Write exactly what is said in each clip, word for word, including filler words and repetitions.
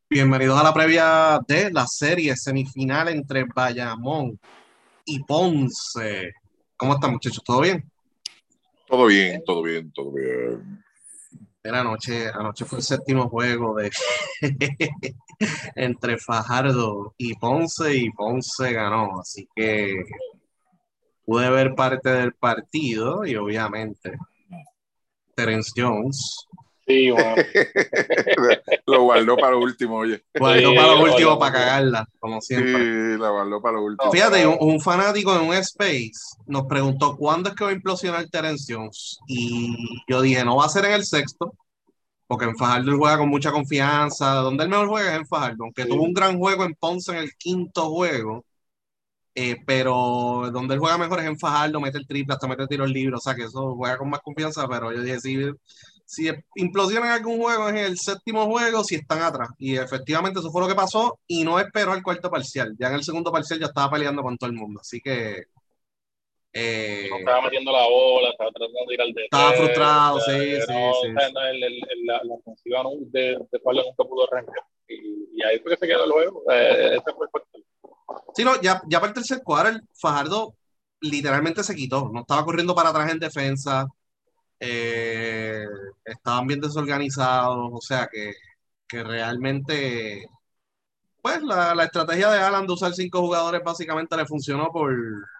Bienvenidos a la previa de la serie semifinal entre Bayamón y Ponce. ¿Cómo están, muchachos? ¿Todo bien? Todo bien, todo bien, todo bien. Era anoche, anoche fue el séptimo juego de entre Fajardo y Ponce y Ponce ganó, así que pude ver parte del partido y obviamente Terence Jones Sí, mano. Lo guardó para lo último, oye. guardó para Sí, lo lo último guardamos para bien. cagarla, como Sí, siempre. la guardó para lo No, último. Fíjate, un, pero un fanático en un space nos preguntó cuándo es que va a implosionar Terence Jones. Y yo dije, no va a ser en el sexto, porque en Fajardo él juega con mucha confianza. Donde él mejor juega es en Fajardo, aunque tuvo un sí, gran juego en Ponce en el quinto juego, eh, pero donde él juega mejor es en Fajardo, mete el triple, hasta mete tiros libres, o sea que eso juega con más confianza, pero yo dije, si, si implosionan algún juego es en el séptimo juego, si están atrás. Y efectivamente eso fue lo que pasó y no esperó al cuarto parcial. Ya en el segundo parcial ya estaba peleando con todo el mundo, así que y no eh, estaba metiendo la bola, estaba tratando de ir al de estaba tres, o frustrado, sea, sí, eh, sí, no, o sí, sea, sí. no, el, el, el- la, la ofensiva no, de, de Pablo nunca pudo arrancar. Y, y ahí fue que se quedó el juego. Eh, ese fue el factor. Sí, no, ya, ya para el tercer cuadro, Fajardo literalmente se quitó, no estaba corriendo para atrás en defensa, eh, estaban bien desorganizados, o sea que, que realmente, pues la, la estrategia de Alan de usar cinco jugadores básicamente le funcionó por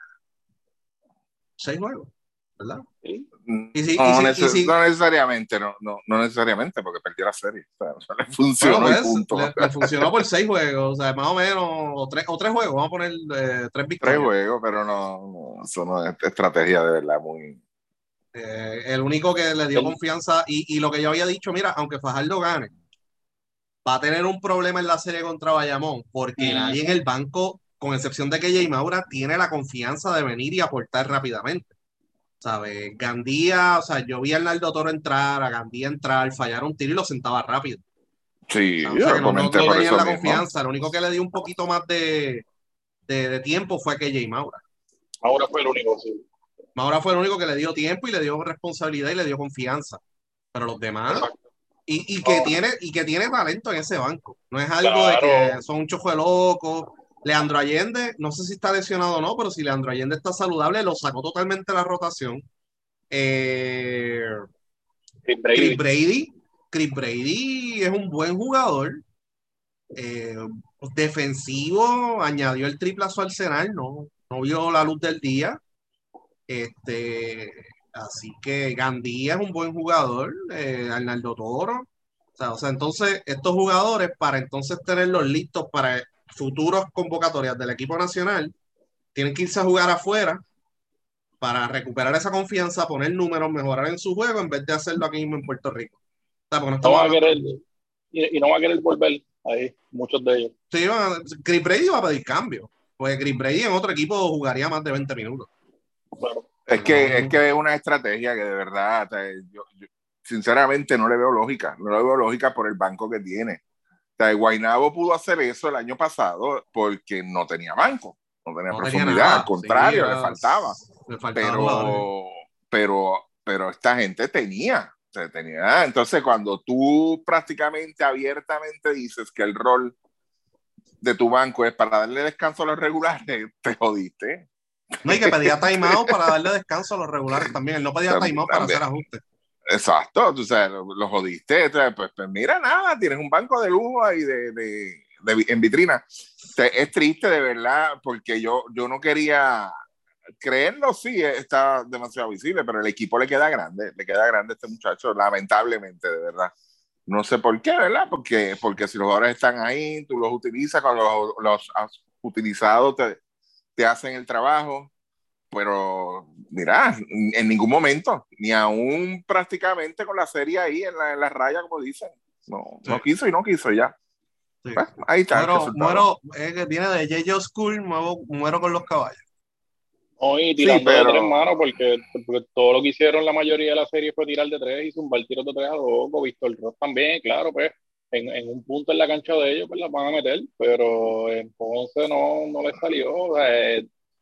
seis juegos, ¿verdad? Sí, Y si, y No, si, y neces- si, no necesariamente, no, no, no necesariamente, porque perdió la serie. O sea, no le bueno, funcionó y pues punto. le, le funcionó por seis juegos, o sea, más o menos, o tres, o tres juegos, vamos a poner eh, tres Tres victorias. juegos, pero no, no, eso no es estrategia de verdad muy. Eh, el único que le dio él, confianza, y, y lo que yo había dicho, mira, aunque Fajardo gane, va a tener un problema en la serie contra Bayamón, porque nadie en ujú, el banco, con excepción de que Jay Maura, tiene la confianza de venir y aportar rápidamente. ¿Sabes? Gandía, o sea, yo vi a Arnaldo Toro entrar, a Gandía entrar, fallar un tiro y lo sentaba rápido. Sí, O sea, yo que no, no, comenté no por tenían eso la mismo. confianza. Lo único que le dio un poquito más de, de, de tiempo fue que Jay Maura. ahora fue el único, sí. Maura fue el único que le dio tiempo y le dio responsabilidad y le dio confianza. Pero los demás, Exacto. y, y que No, tiene, y que tiene talento en ese banco. No es algo de que claro, son un chojo de locos. Leandro Allende, no sé si está lesionado o no, pero si Leandro Allende está saludable, lo sacó totalmente de la rotación. Eh, Chris Chris Brady. Brady, Chris Brady es un buen jugador, eh, defensivo, añadió el triple a su arsenal, no, no vio la luz del día. Este, así que Gandía es un buen jugador, eh, Arnaldo Toro. O sea, o sea, entonces estos jugadores, para entonces tenerlos listos para futuros convocatorias del equipo nacional, tienen que irse a jugar afuera para recuperar esa confianza, poner números, mejorar en su juego en vez de hacerlo aquí mismo en Puerto Rico. O sea, porque no No estamos va a hablando. querer, y, y no va a querer volver ahí, muchos de ellos. Sí, van a- Chris Brady va a pedir cambio, porque Chris Brady en otro equipo jugaría más de veinte minutos. Bueno, Es Porque que, es son, que es una estrategia que de verdad, o sea, yo, yo sinceramente no le veo lógica, no le veo lógica por el banco que tiene. O sea, Guaynabo pudo hacer eso el año pasado porque no tenía banco, no tenía no tenía profundidad, al nada, sí, contrario, le era- faltaba. le faltaban jugadores. Pero, pero, pero esta gente tenía, o sea, tenía. Entonces, cuando tú prácticamente abiertamente dices que el rol de tu banco es para darle descanso a los regulares, te jodiste. No, y que pedía timeout para darle descanso a los regulares también. Él no pedía También, timeout para hacer también. ajustes. Exacto, tú sabes, lo, lo jodiste. Entonces, pues, pues, mira, nada, tienes un banco de lujo ahí de, de, de, en vitrina. O sea, es triste de verdad, porque yo, yo no quería creerlo, sí, está demasiado visible, pero el equipo le queda grande, le queda grande a este muchacho, lamentablemente, de verdad. No sé por qué, ¿verdad? Porque, porque si los jugadores están ahí, tú los utilizas, cuando los, los has utilizado te, te hacen el trabajo, pero mira, en ningún momento, ni aún prácticamente con la serie ahí en la, en la raya, como dicen. No, Sí, no quiso y no quiso ya. sí. Pues, ahí está el Muero, resultado. muero, es que viene de J J School, muevo- muero con los caballos. hoy Sí, tirando de tres pero manos, porque, porque todo lo que hicieron la mayoría de la serie fue tirar de tres y zumbar tiros de tres a loco. Víctor Ross también, claro, pues en, en un punto en la cancha de ellos pues las van a meter, pero en Ponce no, no les salió. O sea, eh,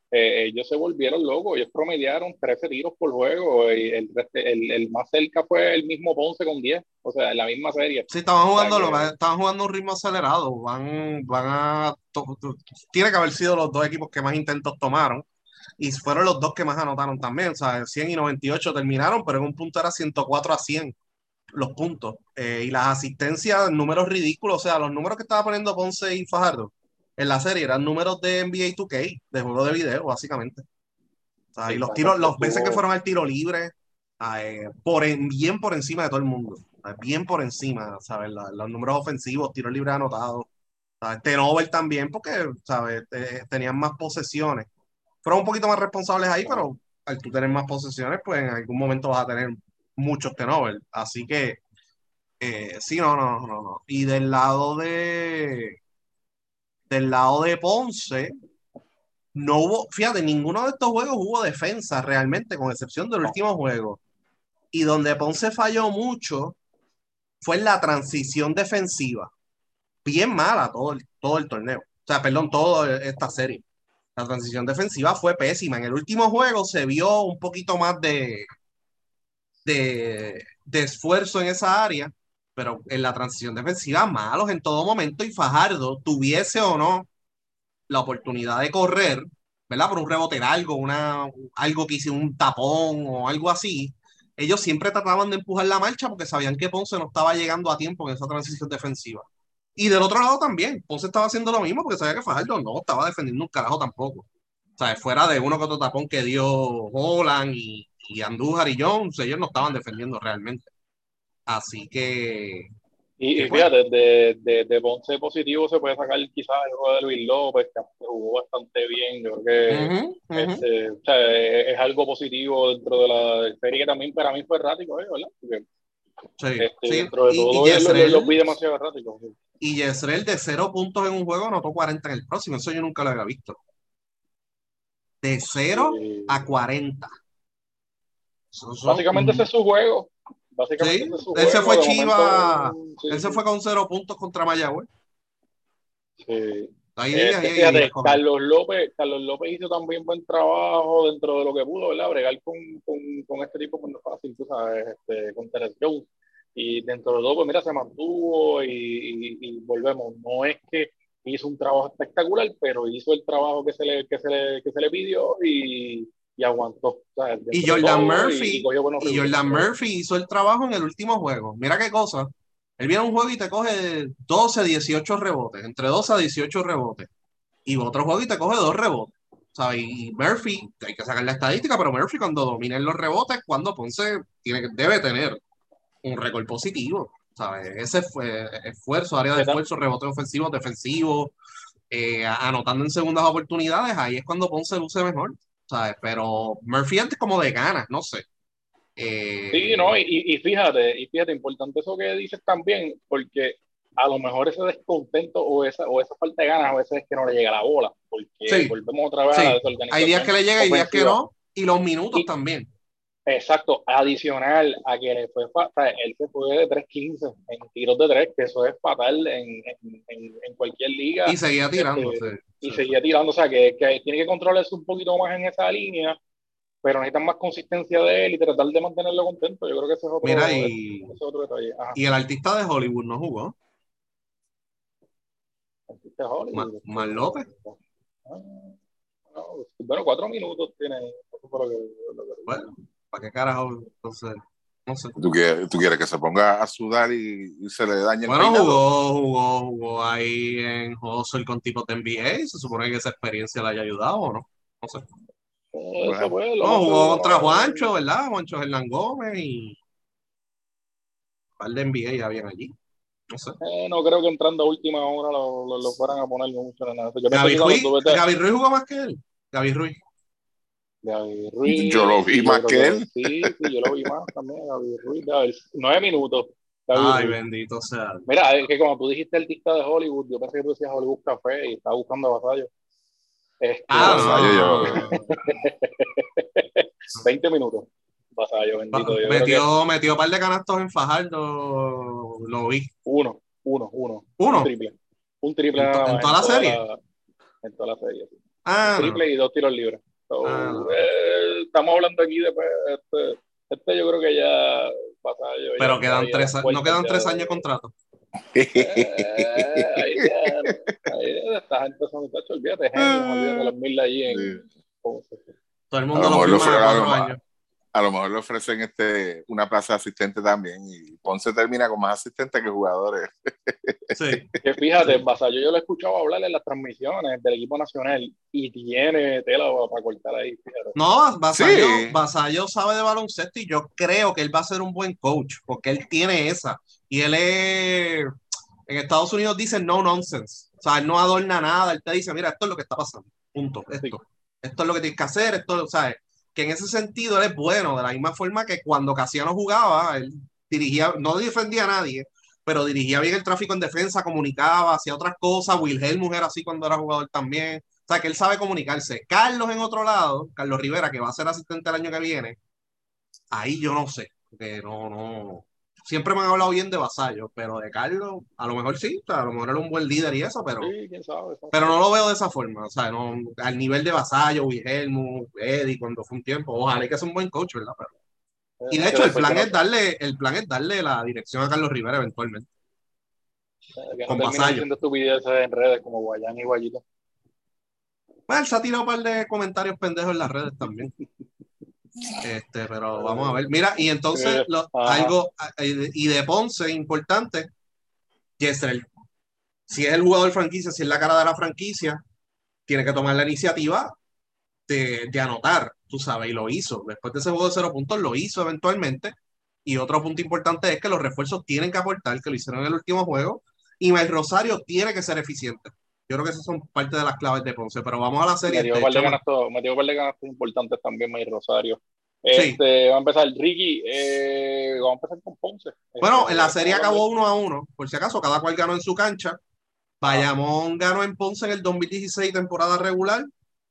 eh, ellos se volvieron locos, ellos promediaron trece tiros por juego, y el, el, el más cerca fue el mismo Ponce con diez, o sea, en la misma serie. Sí, estaban O sea jugando, lo, que, estaban jugando a un ritmo acelerado. Van, van a. To, to, tiene que haber sido los dos equipos que más intentos tomaron. Y fueron los dos que más anotaron también. O sea, cien y noventa y ocho terminaron, pero en un punto era ciento cuatro a cien los puntos. Eh, y las asistencias, números ridículos. O sea, los números que estaba poniendo Ponce y Fajardo en la serie eran números de N B A dos K, de juego de video, básicamente. O sea, y sí, los Ponce tiros, los veces que estuvo, fueron al tiro libre, eh, por en- bien por encima de todo el mundo. O sea, bien por encima, ¿sabes? La- los números ofensivos, tiros libres anotados. ¿Sabes? Turnover también, porque, ¿sabes? Eh, tenían más posesiones. Fueron un poquito más responsables ahí, ajá. pero al tú tener más posesiones, pues en algún momento vas a tener muchos turnovers. Así que, eh, sí, no, no, no, no. Y del lado de, del lado de Ponce, no hubo, fíjate, ninguno de estos juegos hubo defensa realmente, con excepción del No. último juego. Y donde Ponce falló mucho fue en la transición defensiva. Bien mala todo el, todo el torneo. O sea, perdón, toda esta serie. La transición defensiva fue pésima. En el último juego se vio un poquito más de, de, de esfuerzo en esa área, pero en la transición defensiva malos en todo momento y Fajardo tuviese o no la oportunidad de correr, ¿verdad? Por un rebote largo, una, algo que hizo un tapón o algo así. Ellos siempre trataban de empujar la marcha porque sabían que Ponce no estaba llegando a tiempo en esa transición defensiva. Y del otro lado también, Ponce estaba haciendo lo mismo porque sabía que Fajardo no estaba defendiendo un carajo tampoco. O sea, fuera de uno que otro tapón que dio Holland y, y Andújar y Jones, ellos no estaban defendiendo realmente. Así que, Y, que y pues, fíjate, de, de, de Ponce positivo se puede sacar quizás el juego de Luis López, que jugó bastante bien. Yo creo que uh-huh, uh-huh. este, o sea, es, es algo positivo dentro de la serie que también para mí fue errático, ¿eh? ¿Verdad? Porque Sí, este, sí. dentro de Y, y todo yo lo, lo, lo vi Yesrel, demasiado errático. Sí. y Yesrel de cero puntos en un juego anotó cuarenta en el próximo. Eso yo nunca lo había visto. De cero a Y cuarenta. Eso son, básicamente ese mm, es su juego. Básicamente sí, ese es su él se juego. fue De momento, Chiva, él sí, se sí. fue con cero puntos contra Mayagüez. Sí. Hay días y Este, hay días fíjate, con él. Carlos López, Carlos López hizo también buen trabajo dentro de lo que pudo, ¿verdad? Bregar con, con, con este tipo pues no es fácil, tú sabes, este, con Terence Jones. Y dentro de todo, pues mira, se mantuvo y, y, y volvemos. No es que hizo un trabajo espectacular, pero hizo el trabajo que se le, que se le, que se le pidió y, y aguantó, ¿sabes? Y Dentro de Jordan todo y, y Murphy, cogió buenos y rebotes. Jordan So, Murphy hizo el trabajo en el último juego. Mira qué cosa. Él viene a un juego y te coge doce, dieciocho rebotes, entre doce a dieciocho rebotes. Y otro juego y te coge dos rebotes. ¿Sabes? Y Murphy, hay que sacar la estadística, pero Murphy cuando domina en los rebotes, cuando Ponce tiene, que- debe tener un récord positivo. ¿Sabes? Ese fue esfuerzo, área de ¿qué tal? esfuerzo, rebotes ofensivos, defensivos, eh, anotando en segundas oportunidades, ahí es cuando Ponce luce mejor. ¿Sabes? Pero Murphy antes como de ganas, no sé. Sí, Eh, no, y, y fíjate, y fíjate, importante eso que dices también, porque a lo mejor ese descontento o esa, o esa falta de ganas a veces es que no le llega la bola, porque sí, volvemos otra vez a la sí. Hay días que desorganización le llega y días que ofensiva. no, y los minutos Y también. exacto, adicional a que le fue fatal, él se fue de tres quince en tiros de tres, que eso es fatal en, en, en, en cualquier Y liga, seguía tirándose. este, Sí, y sí. seguía tirando, o sea, que, que tiene que controlarse un poquito más en esa línea, pero necesitan más consistencia de él y tratar de mantenerlo contento. Yo creo que ese es Mira, otro, ese y, es otro detalle. Ajá. y el artista de Hollywood no jugó. Artista de Ma- Hollywood. Este, Mar López. ah, no, bueno, cuatro minutos tiene. Eso fue lo que, lo que Bueno, vi. ¿para qué carajo? Entonces, no sé. ¿Tú quieres, tú quieres que se ponga a sudar y, y se le dañe el Bueno, peinado? jugó, jugó, jugó ahí en Hustle con tipos de N B A. Se supone que esa experiencia le haya ayudado, ¿o no? No sé. Eh, Eso Bueno, fue lo No, más jugó seguro, contra ¿no? Juancho, ¿verdad? Juancho Hernán Gómez y un par de N B A ya habían allí. No sé. Eh, no creo que entrando a última hora lo, lo, lo fueran a poner mucho en nada. Yo pienso Gaby que cuando Ruiz, tú vete Gaby Ruiz jugó más que él. Gaby Ruiz. David yo lo Ruiz, vi sí, yo más creo que que él. sí, sí, yo lo vi más también, David Ruiz, David, nueve minutos, David Ay, Ruiz. bendito sea. Mira, es que como tú dijiste artista de Hollywood, yo pensé que tú decías Hollywood Café y estaba buscando a Vasallo. A Vasallo, Este, yo. Ah, no. veinte minutos. Vasallo, Va- bendito. Yo creo que Metió, metió un par de canastos en Fajardo, lo vi. uno, uno, uno. Un Uno, triple. Un triple en, to- nada en más toda en la toda serie. la, en toda la serie. Ah, un triple no. y dos tiros libres. So, Ah, no. eh, estamos hablando aquí de pues, este, este yo creo que ya Vasallo ya Pero está quedan ahí a tres, las no puertas quedan ya tres años de de, contrato. eh, ahí tiene, ahí esta gente son muchachos, olvídate genios, olvídate los mil allí en Ponce. Todo el A mundo lo lo mejor lo, firma a a lo, cuatro años. a lo mejor le ofrecen este, una plaza de asistente también y Ponce termina con más asistentes que jugadores. Sí. Que fíjate, Sí. Vasallo yo lo he escuchado hablar en las transmisiones del equipo nacional y tiene tela para cortar ahí, fíjate. No, Vasallo, Sí, Vasallo sabe de baloncesto y yo creo que él va a ser un buen coach porque él tiene esa. Y él es, en Estados Unidos dicen no nonsense. O sea, él no adorna nada. Él te dice, mira, esto es lo que está pasando. Punto. Sí. Esto. Esto es lo que tienes que hacer. Esto, ¿sabes? Que en ese sentido él es bueno. De la misma forma que cuando Casiano jugaba, él dirigía, no defendía a nadie, pero dirigía bien el tráfico en defensa, comunicaba, hacía otras cosas. Wilhelmus era así cuando era jugador también. O sea, que él sabe comunicarse. Carlos en otro lado, Carlos Rivera, que va a ser asistente el año que viene, ahí yo no sé, porque no, no. Siempre me han hablado bien de Vasallo, pero de Carlos, a lo mejor sí, o sea, a lo mejor era un buen líder y eso, pero, Sí, quién sabe. pero no lo veo de esa forma. O sea, no, al nivel de Vasallo, Wilhelmo, Eddie, cuando fue un tiempo, ojalá que sea un buen coach, ¿verdad? Pero, y de Que hecho, el después que plan no, es darle, el plan es darle la dirección a Carlos Rivera eventualmente, que no con terminen Vasallo. diciendo estupideces en redes como Guayán y Guayito. Bueno, él se ha tirado un par de comentarios pendejos en las redes también. Este, pero vamos a ver. Mira, y entonces Eh, lo, ajá. algo, eh, y de Ponce, importante, Yesrel, si es el jugador franquicia, si es la cara de la franquicia, tiene que tomar la iniciativa de, de anotar, tú sabes, y lo hizo. Después de ese juego de cero puntos, lo hizo eventualmente. Y otro punto importante es que los refuerzos tienen que aportar, que lo hicieron en el último juego, y Mike Rosario tiene que ser eficiente. Yo creo que esas son parte de las claves de Ponce, pero vamos a la serie. Metió De un par de hecho, no, canastos, metió un par de canastos importantes también, May Rosario. sí. Este, va a empezar Ricky, eh, vamos a empezar con Ponce. Este, Bueno, en la serie estamos hablando de... acabó uno a uno, por si acaso, cada cual ganó en su cancha. Ajá. Bayamón ganó en Ponce en el dos mil dieciséis temporada regular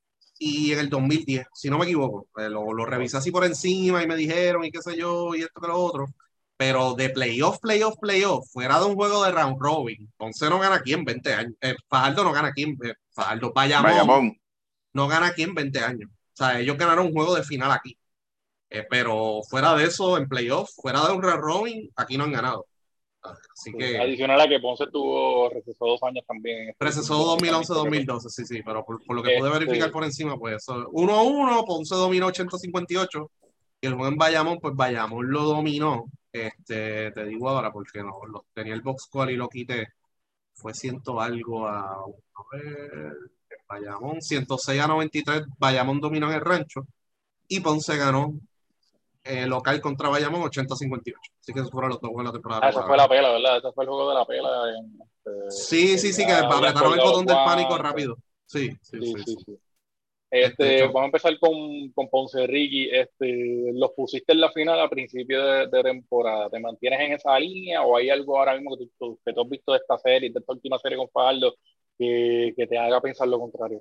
y en el dos mil diez, si no me equivoco. Eh, Lo, lo revisé así por encima y me dijeron y qué sé yo y esto que lo otro. Pero de playoff, playoff, playoff, fuera de un juego de round robin, Ponce no gana aquí en veinte años. Eh, Fajardo no gana aquí en eh, Fajardo. Bayamón Bayamón. no gana aquí en veinte años. O sea, ellos ganaron un juego de final aquí. Eh, pero fuera de eso, en playoff, fuera de un round robin, aquí no han ganado. Así Sí. que Adicional a que Ponce tuvo, recesó dos años también en este precesó último año también, creo que fue. dos mil once dos mil doce, sí, sí, pero por, por lo que pude verificar Este, por encima, pues eso, uno a uno, Ponce dominó ochenta cincuenta y ocho y el juego en Bayamón, pues Bayamón lo dominó, este, te digo ahora porque no, lo, tenía el box score y lo quité, fue ciento algo a, a ver, Bayamón, ciento seis a noventa y tres, Bayamón dominó en el rancho y Ponce ganó eh, local contra Bayamón ochenta a cincuenta y ocho, así que esos fueron los dos juegos de la temporada ah, esa regular. fue la pela, ¿verdad? Ese fue el juego de la pela. En, este, Sí, que sí, sí, que ya habían apretaron el colgado los botón del pánico guantes. rápido. Sí, sí, Sí, sí, sí, sí. sí. Este, Este, hecho, vamos a empezar con, con Ponce Ricky. Este, ¿los pusiste en la final a principio de, de temporada? ¿Te mantienes en esa línea o hay algo ahora mismo que tú, que tú has visto de esta serie, de esta última serie con Fajardo, que, que te haga pensar lo contrario?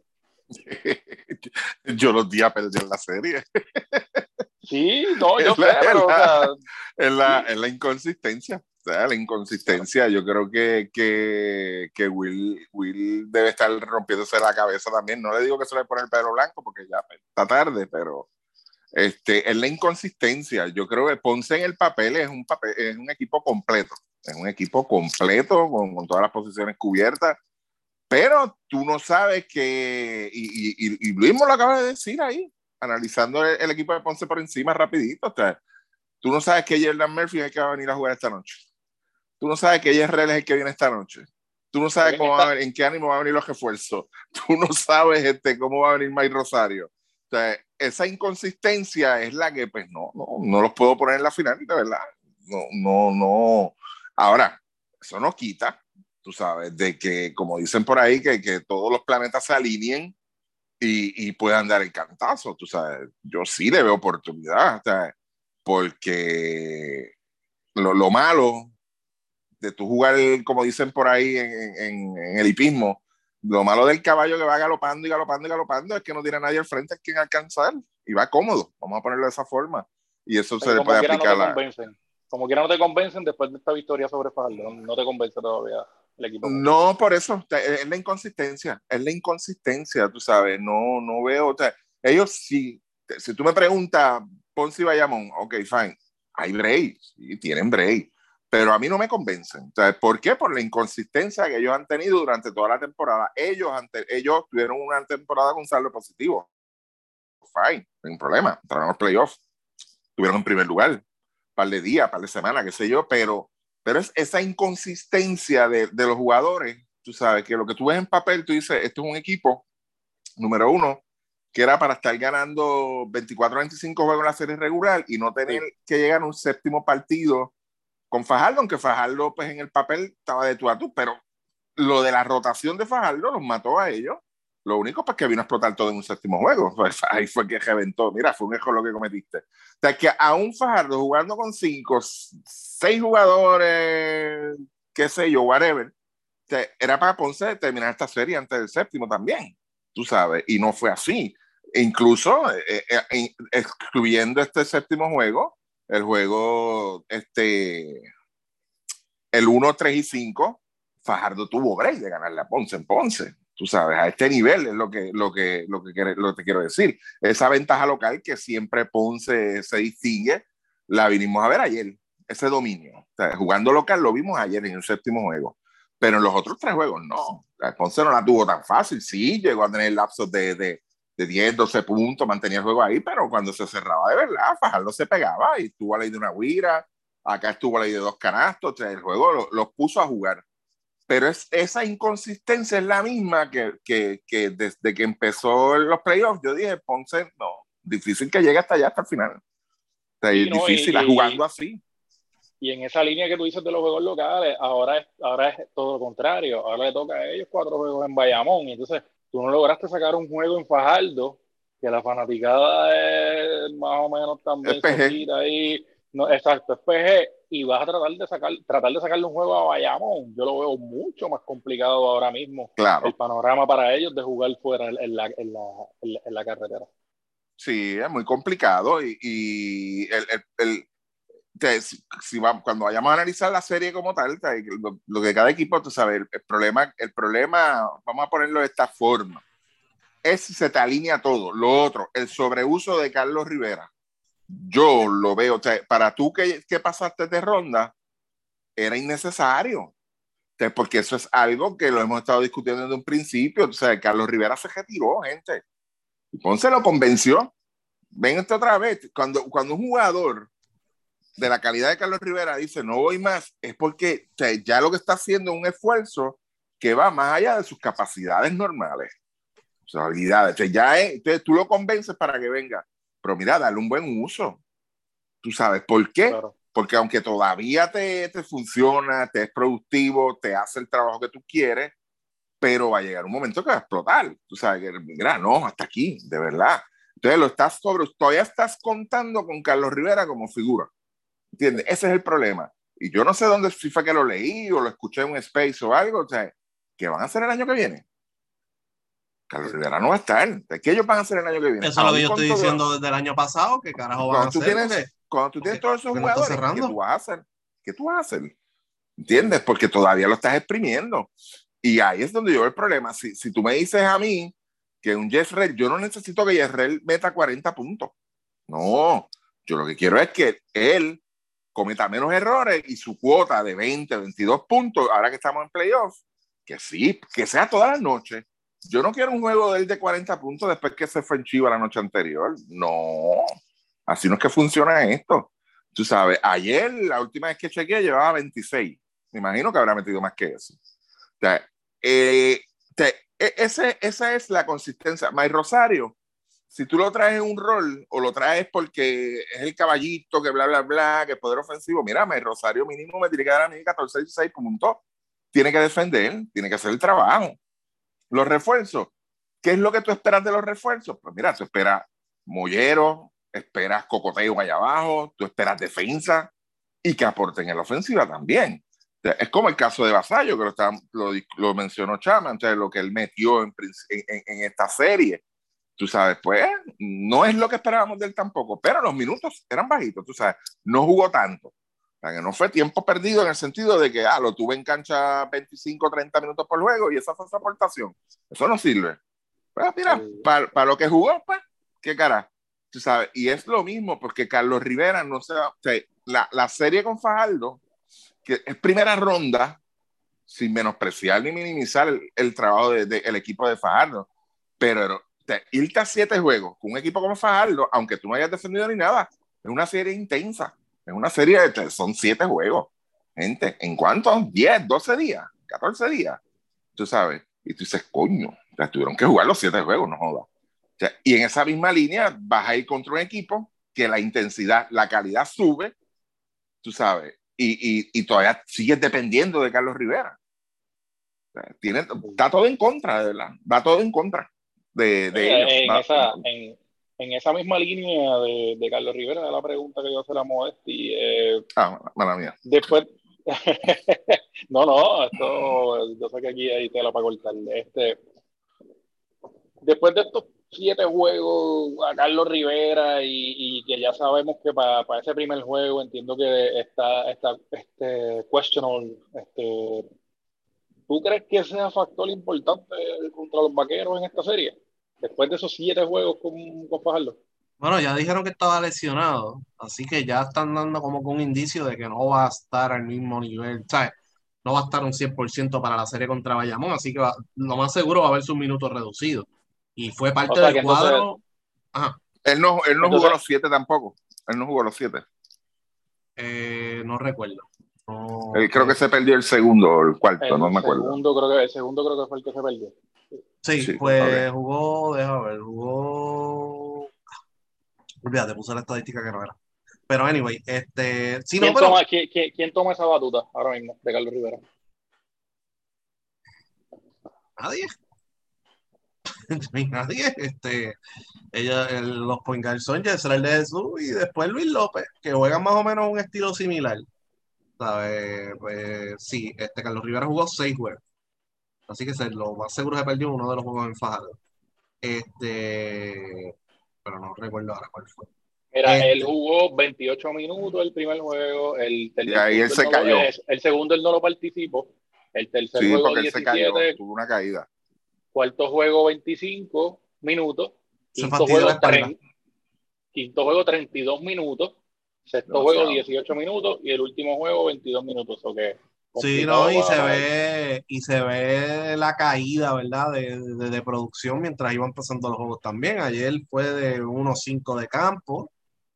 Yo los días perdí en la serie. Sí, no, yo Es sé, la, es pero o sea, la, es la, sí, es la inconsistencia. O sea, la claro. inconsistencia. Yo creo que, que, que Will, Will debe estar rompiéndose la cabeza también. No le digo que se le pone el pelo blanco porque ya está tarde, pero este, es la inconsistencia. Yo creo que Ponce en el papel es un, papel, es un equipo completo. Es un equipo completo con, con todas las posiciones cubiertas. Pero tú no sabes que, y, y, y Luis me lo acaba de decir ahí, analizando el, el equipo de Ponce por encima rapidito. O sea, tú no sabes que Jordan Murphy es el que va a venir a jugar esta noche. Tú no sabes que Jerrell es el que viene esta noche. Tú no sabes cómo va a venir, en qué ánimo van a venir los refuerzos. Tú no sabes este, cómo va a venir Mike Rosario. O sea, esa inconsistencia es la que, pues, no, no, no los puedo poner en la final, de verdad. No, no, no. Ahora, eso no quita, tú sabes, de que, como dicen por ahí, que, que todos los planetas se alineen y, y puedan dar el cantazo, tú sabes. Yo sí le veo oportunidad, o sea, porque lo, lo malo de tu jugar, como dicen por ahí en, en, en el hipismo, lo malo del caballo que va galopando y galopando y galopando es que no tiene a nadie al frente a quien alcanzar y va cómodo, vamos a ponerlo de esa forma. Y eso O sea, se que le como puede quiera no aplicar te a la... convencen. Como quiera no te convencen después de esta victoria sobre Fajardo. No, no te convence todavía. el equipo. No, por eso, es la inconsistencia, es la inconsistencia, tú sabes, no, no veo, o sea, ellos sí, si tú me preguntas, Ponce y Bayamón, ok, fine, hay break, sí, tienen break, pero a mí no me convencen. Entonces, ¿por qué? Por la inconsistencia que ellos han tenido durante toda la temporada. Ellos, ante, ellos tuvieron una temporada con saldo positivo, fine, no hay un problema, entraron a los playoffs, estuvieron en primer lugar, un par de días, un par de semanas, qué sé yo, pero Pero es esa inconsistencia de, de los jugadores, tú sabes, que lo que tú ves en papel, tú dices, esto es un equipo, número uno, que era para estar ganando veinticuatro a veinticinco juegos en la serie regular y no tener sí. que llegar a un séptimo partido con Fajardo, aunque Fajardo pues en el papel estaba de tú a tú, pero lo de la rotación de Fajardo los mató a ellos. Lo único pues que vino a explotar todo en un séptimo juego. Pues, ahí fue que reventó. Mira, fue un error lo que cometiste. O sea, que a un Fajardo jugando con cinco, seis jugadores, qué sé yo, whatever, o sea, era para Ponce terminar esta serie antes del séptimo también, tú sabes, y no fue así. E incluso, eh, eh, excluyendo este séptimo juego, el juego, este, el uno, tres y cinco, Fajardo tuvo break de ganarle a Ponce en Ponce. Tú sabes, a este nivel es lo que, lo que, lo que, lo que te quiero decir. Esa ventaja local que siempre Ponce se distingue, la vinimos a ver ayer, ese dominio. O sea, jugando local lo vimos ayer en el séptimo juego, pero en los otros tres juegos no. Ponce no la tuvo tan fácil, sí, llegó a tener lapsos de, de, de diez, doce puntos, mantenía el juego ahí, pero cuando se cerraba de verdad, Fajardo se pegaba y estuvo a la ley de una guira, acá estuvo a la ley de dos canastos, o sea, el juego los lo puso a jugar. Pero es, esa inconsistencia es la misma que, que, que desde que empezó los playoffs, yo dije, Ponce, no, difícil que llegue hasta allá, hasta el final. O sea, sí, es no, difícil, y, jugando así. Y en esa línea que tú dices de los juegos locales, ahora es, ahora es todo lo contrario. Ahora le toca a ellos cuatro juegos en Bayamón. Y entonces tú no lograste sacar un juego en Fajardo, que la fanaticada es más o menos también solita ahí. No, exacto, es P G, y vas a tratar de sacar, tratar de sacarle un juego a Bayamón. Yo lo veo mucho más complicado ahora mismo. Claro. El panorama para ellos de jugar fuera en la, en la, en la, en la carretera. Sí, es muy complicado. Y, y el, el, el te, si, si va, cuando vayamos a analizar la serie como tal, te, lo, lo que cada equipo, tú sabes, el, el, problema, el problema, vamos a ponerlo de esta forma, es si se te alinea todo. Lo otro, el sobreuso de Carlos Rivera. Yo lo veo, o sea, para tú que, que pasaste de ronda, era innecesario. O sea, porque eso es algo que lo hemos estado discutiendo desde un principio. O sea, Carlos Rivera se retiró, gente. Y Ponce lo convenció. Ven esto otra vez. Cuando, cuando un jugador de la calidad de Carlos Rivera dice no voy más, es porque o sea, ya lo que está haciendo es un esfuerzo que va más allá de sus capacidades normales. O sea, olvídate. O sea, ya es, entonces tú lo convences para que venga. Pero mira, dale un buen uso. ¿Tú sabes por qué? Claro. Porque aunque todavía te, te funciona, te es productivo, te hace el trabajo que tú quieres, pero va a llegar un momento que va a explotar. Tú sabes que, mira, no, hasta aquí, de verdad. Entonces lo estás sobre, todavía estás contando con Carlos Rivera como figura. ¿Entiendes? Ese es el problema. Y yo no sé dónde si fue que lo leí o lo escuché en un space o algo. O sea, ¿qué van a hacer el año que viene? Carlos Rivera no va a estar. ¿Qué ellos van a hacer el año que viene? Eso es lo que yo estoy diciendo todo... desde el año pasado. ¿Qué carajo van a hacer? Tienes, porque, cuando tú tienes todos esos no jugadores, ¿qué tú vas a hacer? ¿Qué tú vas a hacer? ¿Entiendes? Porque todavía lo estás exprimiendo. Y ahí es donde yo veo el problema. Si, si tú me dices a mí que un Yesrel, yo no necesito que Yesrel meta cuarenta puntos. No. Yo lo que quiero es que él cometa menos errores y su cuota de veinte, veintidós puntos, ahora que estamos en playoffs, que sí, que sea todas las noches. Yo no quiero un juego de él de cuarenta puntos después que se fue en Chiva la noche anterior. No, así no es que funciona esto. Tú sabes, ayer, la última vez que chequeé, llevaba veintiséis. Me imagino que habrá metido más que eso. O sea, eh, te, ese, esa es la consistencia. Mike Rosario, si tú lo traes en un rol o lo traes porque es el caballito que bla, bla, bla, que es poder ofensivo, mira, Mike Rosario mínimo me tiene que dar a mí catorce, dieciséis puntos. Tiene que defender, tiene que hacer el trabajo. Los refuerzos, ¿qué es lo que tú esperas de los refuerzos? Pues mira, tú esperas mollero, esperas cocoteo allá abajo, tú esperas defensa y que aporten en la ofensiva también. O sea, es como el caso de Vasallo, que lo, está, lo, lo mencionó Chama, entonces lo que él metió en, en, en esta serie. Tú sabes, pues no es lo que esperábamos de él tampoco, pero los minutos eran bajitos, tú sabes, no jugó tanto. O sea, que no fue tiempo perdido en el sentido de que ah, lo tuve en cancha veinticinco, treinta minutos por juego y esa fue su aportación. Eso no sirve. Pues mira, Sí. para, para lo que jugó, pues, qué cara. Tú sabes, y es lo mismo porque Carlos Rivera no se va. O sea, la, la serie con Fajardo, que es primera ronda, sin menospreciar ni minimizar el, el trabajo del de, de, equipo de Fajardo, pero te, irte a siete juegos con un equipo como Fajardo, aunque tú no hayas defendido ni nada, es una serie intensa. Es una serie de, son siete juegos. Gente, ¿en cuántos? diez, doce días, catorce días. Tú sabes. Y tú dices, coño, o sea, tuvieron que jugar los siete juegos, no jodas. O sea, y en esa misma línea vas a ir contra un equipo que la intensidad, la calidad sube, tú sabes, y, y, y todavía sigues dependiendo de Carlos Rivera. O sea, tiene, está todo en contra, de verdad. Va todo en contra de, de en, ellos. en, Va, esa, en, en esa misma línea de, de Carlos Rivera, de la pregunta que yo hace la Modesti. Eh, ah, mala mía. Después. no, no, esto. Yo sé que aquí hay tela para cortar. Este, después de estos siete juegos a Carlos Rivera y, y que ya sabemos que para, para ese primer juego entiendo que está, está este, questionable. Este, ¿Tú crees que sea factor importante contra los Vaqueros en esta serie? Después de esos siete juegos con, con Fajardo. Bueno, ya dijeron que estaba lesionado, así que ya están dando como que un indicio de que no va a estar al mismo nivel, ¿sabes? No va a estar un cien por ciento para la serie contra Bayamón, así que va, lo más seguro va a haber sus minutos reducidos. Y fue O parte sea del que entonces, cuadro. Ajá, Él no, él no jugó entonces los siete tampoco. Él no jugó los siete. eh, no recuerdo. No, Él creo que, que se perdió el segundo o el cuarto, no el me acuerdo. segundo creo que el segundo creo que fue el que se perdió. sí, Sí, pues okay. jugó, déjame ver, jugó. Olvídate, puse la estadística que no era. Pero anyway, este, sí, no, ¿Quién pero toma, quién, quién, quién toma esa batuta ahora mismo de Carlos Rivera? nadie, no hay nadie, este, ella, el- los point guards son Yesrel de Jesús y después Luis López, que juegan más o menos un estilo similar. ¿Sabes? Pues sí, este Carlos Rivera jugó seis juegos. Así que se, lo más seguro se perdió uno de los juegos en Fajardo. Este, pero no recuerdo ahora cuál fue. Mira, él Este, jugó veintiocho minutos el primer juego, el, el, Y el ahí él segundo él se no lo, cayó. el, el segundo él no lo participó, el tercer Sí, juego porque él se cayó. diecisiete, Tuvo una caída. cuarto juego veinticinco minutos, se quinto fastidió la juego espalda. treinta, quinto juego treinta y dos minutos, sexto juego Demasiado. dieciocho minutos y el último juego veintidós minutos. O que Sí, no, complicado y para, se para él. ve, y se ve la caída, ¿verdad? De, de, de producción mientras iban pasando los juegos también. Ayer fue de uno cinco de campo,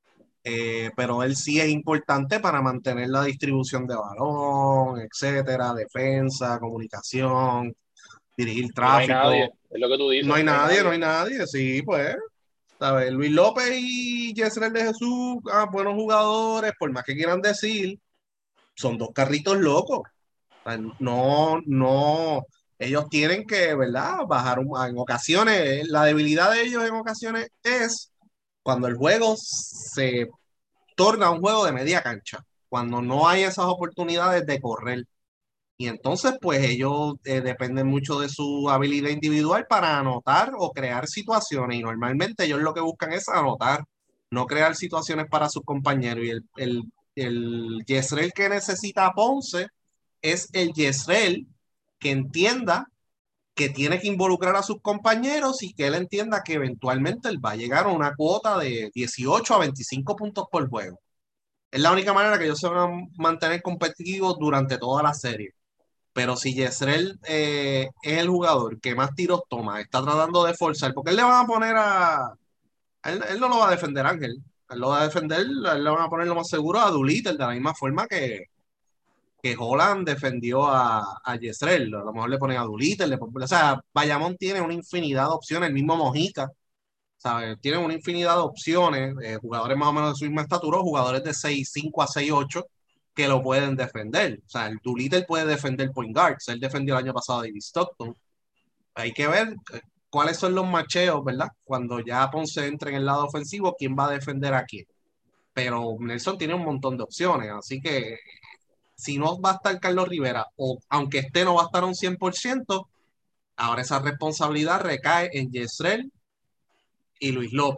eh, pero él sí es importante para mantener la distribución de balón, etcétera, defensa, comunicación, dirigir Y no hay nadie, tráfico. es lo que tú No dices, hay no hay nadie, no nadie. hay nadie, sí, pues. ¿Sabes? Luis López y Yesrel de Jesús, ah, buenos jugadores, por más que quieran decir, son dos carritos locos. O sea, no, no, ellos tienen que, ¿verdad? Bajar un- en ocasiones, la debilidad de ellos en ocasiones es cuando el juego se torna un juego de media cancha, cuando no hay esas oportunidades de correr. Y entonces, pues ellos eh, dependen mucho de su habilidad individual para anotar o crear situaciones. Y normalmente ellos lo que buscan es anotar, no crear situaciones para sus compañeros. Y el, el, el Yesrel que necesita a Ponce es el Yesrel que entienda que tiene que involucrar a sus compañeros y que él entienda que eventualmente él va a llegar a una cuota de dieciocho a veinticinco puntos por juego. Es la única manera que ellos se van a mantener competitivos durante toda la serie. Pero si Yesrel eh, es el jugador que más tiros toma, está tratando de forzar, porque él le van a poner a. Él, él no lo va a defender, Ángel. Él lo va a defender, él le van a poner lo más seguro a Doolittle, de la misma forma que, que Holland defendió a, a Yesrel. A lo mejor le ponen a Doolittle. Le ponen- o sea, Bayamón tiene una infinidad de opciones, el mismo Mojica, ¿sabes? Tienen una infinidad de opciones, eh, jugadores más o menos de su misma estatura, jugadores de seis cinco a seis ocho que lo pueden defender. O sea, el Doolittle puede defender point guards. Él defendió el año pasado a David Stockton. Hay que ver eh, cuáles son los macheos, ¿verdad? Cuando ya Ponce entre en el lado ofensivo, quién va a defender a quién. Pero Nelson tiene un montón de opciones, así que si no va a estar Carlos Rivera, o aunque esté no va a estar un cien por ciento, ahora esa responsabilidad recae en Yesrel y Luis López.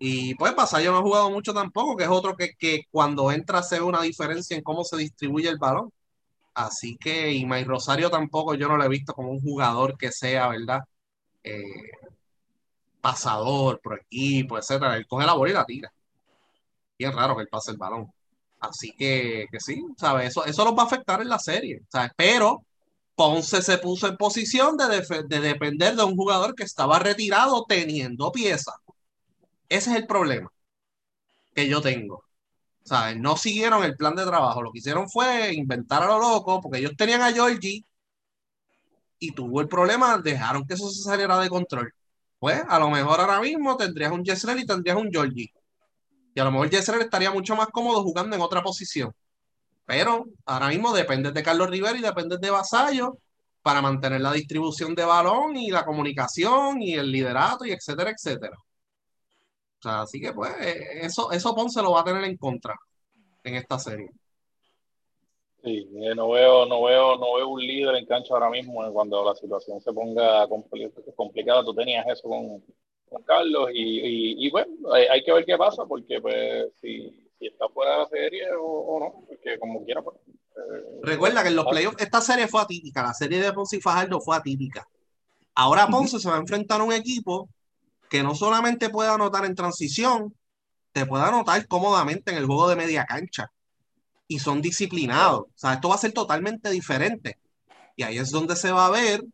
Y pues Vasallo no ha jugado mucho tampoco, que es otro que, que cuando entra se ve una diferencia en cómo se distribuye el balón. Así que, y May Rosario tampoco yo no lo he visto como un jugador que sea, ¿verdad? Eh, pasador, por equipo, etcétera. Él coge la bola y la tira. Bien raro que él pase el balón. Así que, que sí, ¿sabes? Eso, eso los va a afectar en la serie, ¿sabes? Pero Ponce se puso en posición de, def- de depender de un jugador que estaba retirado teniendo pieza. Ese es el problema que yo tengo. ¿Sabes? No siguieron el plan de trabajo. Lo que hicieron fue inventar a lo loco, porque ellos tenían a Georgie y tuvo el problema, dejaron que eso se saliera de control. Pues a lo mejor ahora mismo tendrías un Yesrel y tendrías un Georgie. Y a lo mejor Yesrel estaría mucho más cómodo jugando en otra posición. Pero ahora mismo dependes de Carlos Rivera y dependes de Vasallo para mantener la distribución de balón y la comunicación y el liderato y etcétera, etcétera. O sea, así que pues eh, eso, eso Ponce lo va a tener en contra en esta serie. Sí, eh, no veo, no veo, no veo un líder en cancha ahora mismo eh, cuando la situación se ponga compli- complicada. Tú tenías eso con, con Carlos y, y, y bueno, hay, hay que ver qué pasa porque pues si, si está fuera de la serie o, o no, porque como quiera, pues, eh, Recuerda que en los ah, playoffs esta serie fue atípica, la serie de Ponce y Fajardo fue atípica. Ahora Ujú. Ponce se va a enfrentar a un equipo que no solamente puede anotar en transición, te puede anotar cómodamente en el juego de media cancha y son disciplinados. claro, O sea, esto va a ser totalmente diferente. Y ahí es donde se va a ver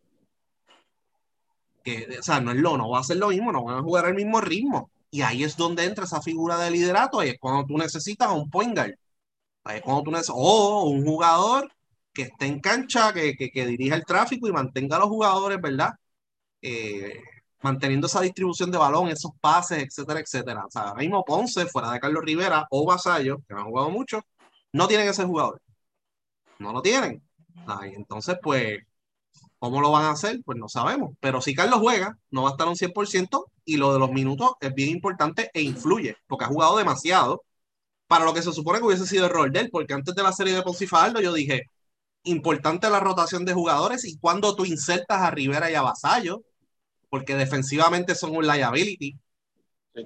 que, o sea, no es lo, no va a ser lo mismo, no van a jugar al mismo ritmo. Y ahí es donde entra esa figura de liderato, ahí es cuando tú necesitas a un point guard. Ahí es cuando tú necesitas, o un jugador que esté en cancha, que, que, que dirija el tráfico y mantenga a los jugadores, ¿verdad? Eh, manteniendo esa distribución de balón, esos pases, etcétera, etcétera. O sea, ahora mismo Ponce, fuera de Carlos Rivera o Vasallo, que no han jugado mucho, no tienen ese jugador. No lo tienen. Ah, y entonces, pues, ¿cómo lo van a hacer? Pues no sabemos. Pero si Carlos juega, no va a estar un cien por ciento y lo de los minutos es bien importante e influye, porque ha jugado demasiado para lo que se supone que hubiese sido el rol de él, porque antes de la serie de Ponce y Fajardo yo dije, importante la rotación de jugadores y cuando tú insertas a Rivera y a Vasallo, porque defensivamente son un liability, sí.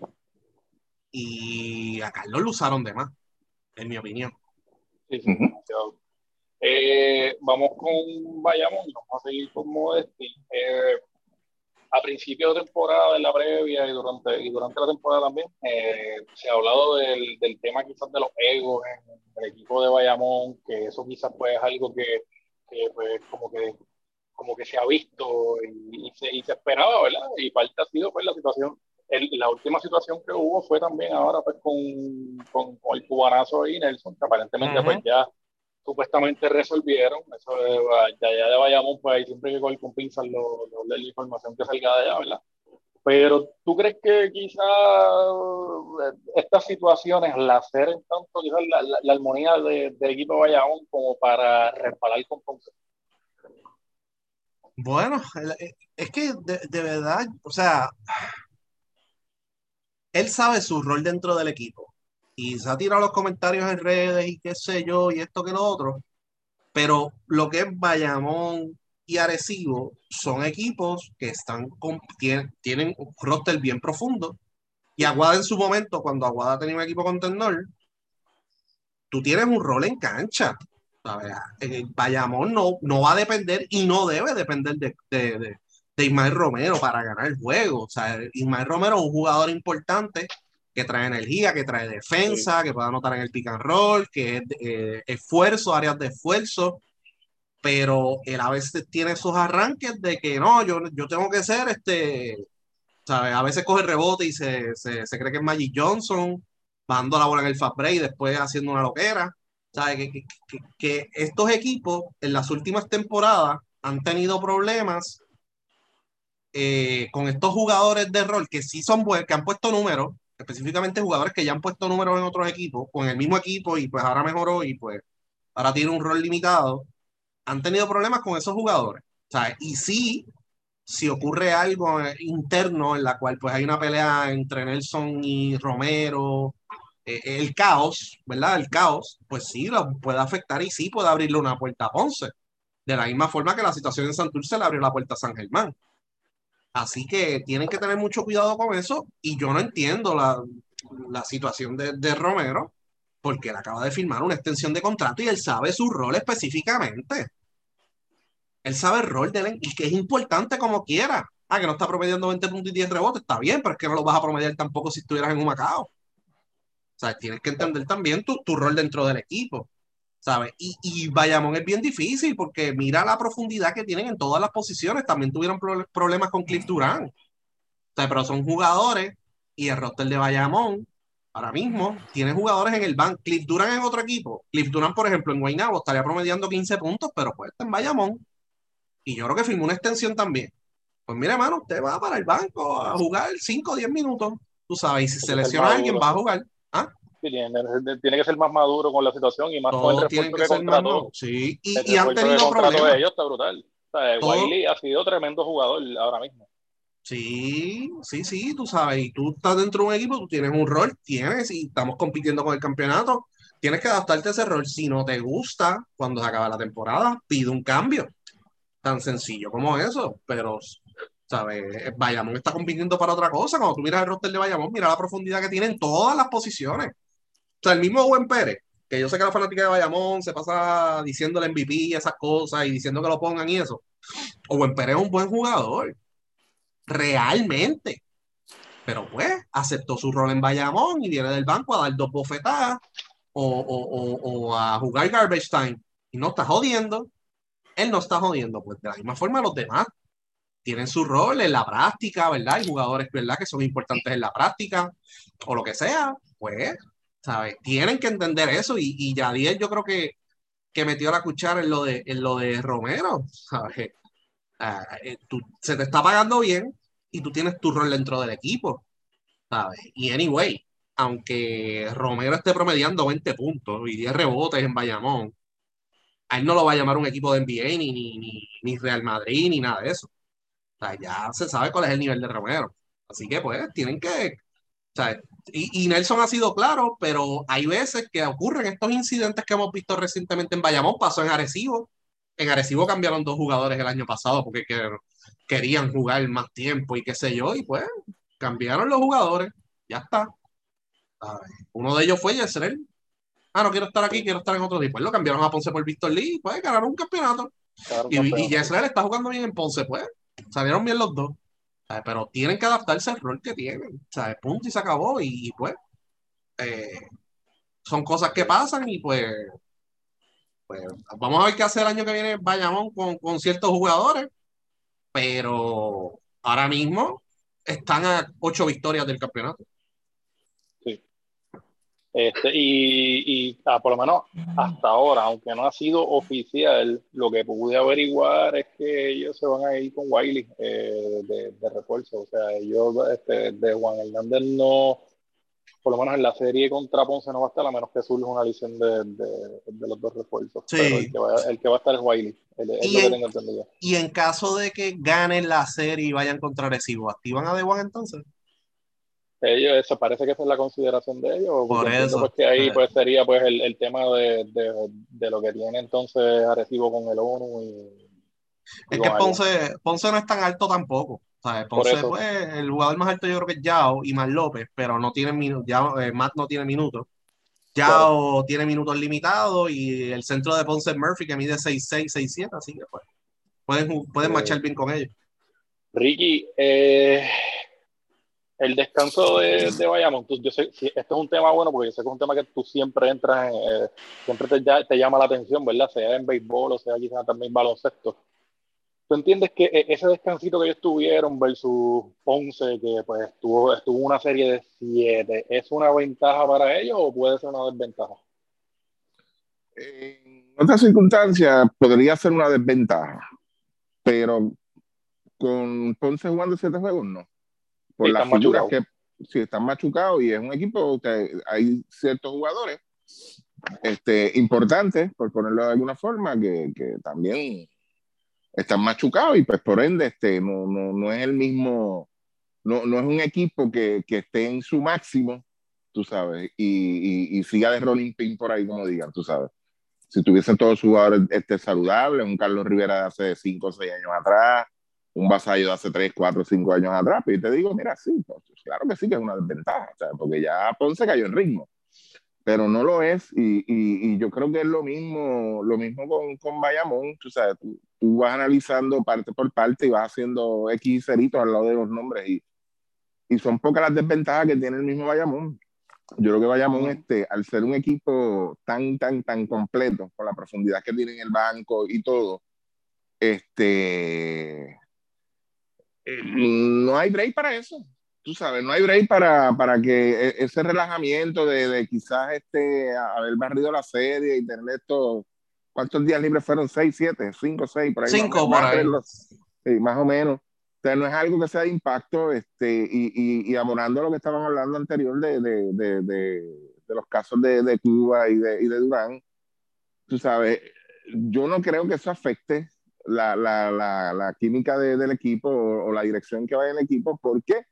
y a Carlos lo usaron de más, en mi opinión. Sí, sí, Ujú. demasiado. Eh, vamos con Bayamón, vamos a seguir con Modesti. Eh, a principio de temporada, en la previa y durante, y durante la temporada también, eh, se ha hablado del, del tema quizás de los egos en el equipo de Bayamón, que eso quizás pues es algo que, que, pues como que como que se ha visto y, y, se, y se esperaba, ¿verdad? Y parte ha sido pues la situación, el, la última situación que hubo fue también ahora pues con, con, con el cubanazo ahí, Nelson, que aparentemente pues Ujú. ya supuestamente resolvieron, eso de, de allá de Bayamón, pues ahí siempre hay que coger con pinzas lo, lo, la información que salga de allá, ¿verdad? Pero ¿tú crees que quizá estas situaciones laceren tanto quizás la, la, la armonía de, del equipo de Bayamón como para reparar con Ponce? Bueno, es que de, de verdad, o sea, él sabe su rol dentro del equipo y se ha tirado los comentarios en redes y qué sé yo y esto que lo otro, pero lo que es Bayamón y Arecibo son equipos que están con, tienen, tienen un roster bien profundo y Sí, Aguada en su momento, cuando Aguada tenía un equipo contendor, tú tienes un rol en cancha. ¿Sabes? El Bayamón no, no va a depender y no debe depender de, de, de, de Ismael Romero para ganar el juego. O sea, Ismael Romero es un jugador importante que trae energía, que trae sí, defensa, que puede anotar en el pick and roll, que es eh, esfuerzo, áreas de esfuerzo, pero él a veces tiene esos arranques de que no, yo, yo tengo que ser este, ¿sabes? A veces coge el rebote y se, se, se cree que es Magic Johnson, bajando la bola en el fast break y después haciendo una loquera. ¿Sabes? Que, que, que, que estos equipos en las últimas temporadas han tenido problemas eh, con estos jugadores de rol que sí son buenos, que han puesto números, específicamente jugadores que ya han puesto números en otros equipos, con el mismo equipo y pues ahora mejoró y pues ahora tiene un rol limitado, han tenido problemas con esos jugadores. ¿Sabes? Y sí, si ocurre algo eh, interno en la cual pues hay una pelea entre Nelson y Romero, eh, el caos, ¿verdad? El caos, pues sí, lo puede afectar y sí puede abrirle una puerta a Ponce. De la misma forma que la situación en Santurce le abrió la puerta a San Germán. Así que tienen que tener mucho cuidado con eso y yo no entiendo la, la situación de, de Romero porque él acaba de firmar una extensión de contrato y él sabe su rol específicamente. Él sabe el rol de él y que es importante como quiera. Ah, que no está promediando veinte puntos y diez rebotes, está bien, pero es que no lo vas a promediar tampoco si estuvieras en un Macao. O sea, tienes que entender también tu, tu rol dentro del equipo, ¿sabes? Y, y Bayamón es bien difícil porque mira la profundidad que tienen en todas las posiciones. También tuvieron pro- problemas con Cliff Durán. O sea, pero son jugadores y el roster de Bayamón ahora mismo tiene jugadores en el banco. Cliff Durán en otro equipo. Cliff Durán, por ejemplo, en Guaynabo estaría promediando quince puntos, pero pues está en Bayamón. Y yo creo que firmó una extensión también. Pues mira, hermano, usted va para el banco a jugar cinco o diez minutos, tú sabes, y si se Hay que ser lesiona a alguien, maduro. va a jugar. ¿Ah? Sí, tiene, tiene que ser más maduro con la situación y más con el Todos tienen refuerzo que que ser más, no. contrató. Sí, El y, y han refuerzo que tenido contrató de problemas. ellos está brutal. O sea, Todo, Wiley ha sido tremendo jugador ahora mismo. sí, sí, sí, tú sabes, y tú estás dentro de un equipo, tú tienes un rol, tienes, y estamos compitiendo con el campeonato, tienes que adaptarte a ese rol. Si no te gusta, cuando se acaba la temporada, pide un cambio. Tan sencillo como eso, pero, ¿sabes? Bayamón está compitiendo para otra cosa. Cuando tú miras el roster de Bayamón, mira la profundidad que tiene en todas las posiciones. O sea, el mismo Buen Pérez, que yo sé que la fanática de Bayamón se pasa diciéndole M V P y esas cosas y diciendo que lo pongan y eso. O Buen Pérez es un buen jugador, realmente. Pero pues aceptó su rol en Bayamón y viene del banco a dar dos bofetadas o, o, o, o a jugar garbage time. Y no está jodiendo. Él no está jodiendo. Pues de la misma forma los demás tienen su rol en la práctica, ¿verdad? Hay jugadores, ¿verdad?, que son importantes en la práctica o lo que sea, pues, ¿sabes? Tienen que entender eso y, y Yadiel yo creo que, que metió la cuchara en lo de, en lo de Romero, ¿sabes? Ah, eh, tú, se te está pagando bien y tú tienes tu rol dentro del equipo, ¿sabes? Y anyway, aunque Romero esté promediando veinte puntos y diez rebotes en Bayamón, a él no lo va a llamar un equipo de N B A ni, ni, ni, ni Real Madrid ni nada de eso. O sea, ya se sabe cuál es el nivel de Romero. Así que pues tienen que, o sea, y, y Nelson ha sido claro, pero hay veces que ocurren estos incidentes que hemos visto recientemente en Bayamón, pasó en Arecibo. En Arecibo cambiaron dos jugadores el año pasado porque que- querían jugar más tiempo y qué sé yo, y pues cambiaron los jugadores, ya está. ¿Sabes? Uno de ellos fue Yesrel. Ah, no quiero estar aquí, quiero estar en otro equipo. Pues lo cambiaron a Ponce por Víctor Lee, pues ganaron un campeonato. Claro, Y, y campeón. Yesrel está jugando bien en Ponce, pues salieron bien los dos. ¿Sabes? Pero tienen que adaptarse al rol que tienen, ¿sabes? Punto y se acabó. Y, y, pues, eh, son cosas que pasan y pues, pues, vamos a ver qué hace el año que viene Bayamón con, con ciertos jugadores, pero ahora mismo están a ocho victorias del campeonato. Sí. Este, y y ah, por lo menos hasta ahora, aunque no ha sido oficial, lo que pude averiguar es que ellos se van a ir con Wiley eh, de, de refuerzo. O sea, ellos este, de Juan Hernández no, por lo menos en la serie contra Ponce no va a estar, a menos que surja una lesión de, de, de los dos refuerzos. Pero el Sí. que va, el que va a estar es Wiley, es, es Y lo que en, tengo entendido. y en caso de que ganen la serie y vayan contra Arecibo, ¿activan a DeJuan entonces? Ellos, eso parece que esa es la consideración de ellos, porque Por entiendo eso. pues que ahí Eh, pues sería pues el, el tema de, de, de lo que tiene entonces Arecibo con el ONU y, y es que con Agua. Ponce, Ponce no es tan alto tampoco. ¿Sabes? Por Ponce, eso, pues, el jugador más alto yo creo que es Yao y Mar López, pero no tienen minutos. Ya, eh, Matt no tiene minutos. claro. Yao tiene minutos limitados y el centro de Ponce es Murphy, que mide seis seis, seis siete, así que pues, pueden, ju- pueden marchar Eh, bien con ellos. Ricky, eh, el descanso de, de Bayamón, tú- yo sé, si, esto es un tema bueno porque yo sé que es un tema que tú siempre entras en, eh, siempre te, ya- te llama la atención, ¿verdad? Sea en béisbol o sea quizás también baloncesto. ¿Tú entiendes que eh, ese descansito que ellos tuvieron versus Ponce, que pues estuvo, estuvo una serie de siete, ¿es una ventaja para ellos o puede ser una desventaja? En otras circunstancias podría ser una desventaja, pero con Ponce jugando siete juegos, no. Sí, Por las están figuras machucados. que si están machucados y es un equipo que hay ciertos jugadores este, importantes, por ponerlo de alguna forma, que, que también están machucados y pues por ende este, no, no, no es el mismo, no, no es un equipo que, que esté en su máximo, tú sabes, y, y, y siga de rolling pin por ahí, como digan, tú sabes. Si tuviesen todos sus jugadores este, saludables, un Carlos Rivera de hace cinco o seis años atrás, un vasallo de hace tres, cuatro, cinco años atrás. Y te digo, mira, sí, pues, claro que sí que es una desventaja, o sea, porque ya Ponce cayó en ritmo, pero no lo es. Y, y, y yo creo que es lo mismo, lo mismo con, con Bayamón. Tú sabes, tú, tú vas analizando parte por parte y vas haciendo X ceritos al lado de los nombres. Y, y son pocas las desventajas que tiene el mismo Bayamón. Yo creo que Bayamón, este, al ser un equipo tan, tan, tan completo, con la profundidad que tiene en el banco y todo, este, eh, no hay break para eso. Tú sabes, no hay break para, para que e- ese relajamiento de, de quizás este, haber barrido la serie y tener esto. ¿Cuántos días libres fueron? Seis, siete, cinco, seis, por ahí más o Cinco menos. por Van a tener ahí. los, sí, más o menos. O sea, no es algo que sea de impacto, este, y, y, y abonando a lo que estaban hablando anterior de, de, de, de, de los casos de, de Cuba y de, y de Durán. Tú sabes, yo no creo que eso afecte la, la, la, la química de, del equipo o, o, la dirección que vaya en el equipo. ¿Por qué?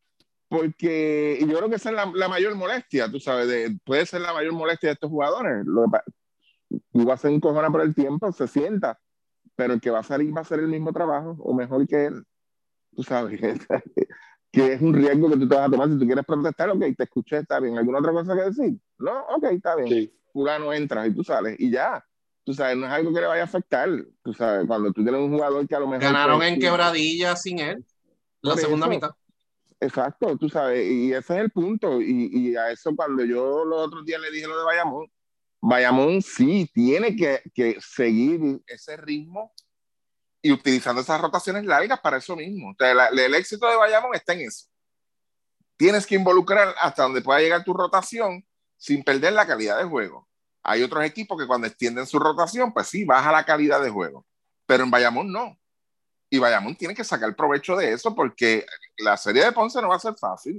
Porque y yo creo que esa es la, la mayor molestia, tú sabes, de, puede ser la mayor molestia de estos jugadores. Lo que, Cuba se encojona por el tiempo, se sienta, pero el que va a salir va a hacer el mismo trabajo o mejor que él, tú sabes, que es un riesgo que tú te vas a tomar. Si tú quieres protestar, ok, te escuché, está bien. ¿Alguna otra cosa que decir? No, ok, está bien. Sí. Fulano entra y tú sales y ya. Tú sabes, no es algo que le vaya a afectar. Tú sabes, cuando tú tienes un jugador que a lo mejor Ganaron pues en tú, quebradilla sin él, la por segunda eso, mitad. exacto, tú sabes, y ese es el punto. Y, y a eso cuando yo los otros días le dije lo de Bayamón, Bayamón sí tiene que, que seguir ese ritmo y utilizando esas rotaciones largas para eso mismo. O sea, la, el éxito de Bayamón está en eso. Tienes que involucrar hasta donde pueda llegar tu rotación sin perder la calidad de juego. Hay otros equipos que cuando extienden su rotación, pues sí, baja la calidad de juego. Pero en Bayamón no. Y Bayamón tiene que sacar provecho de eso porque la serie de Ponce no va a ser fácil.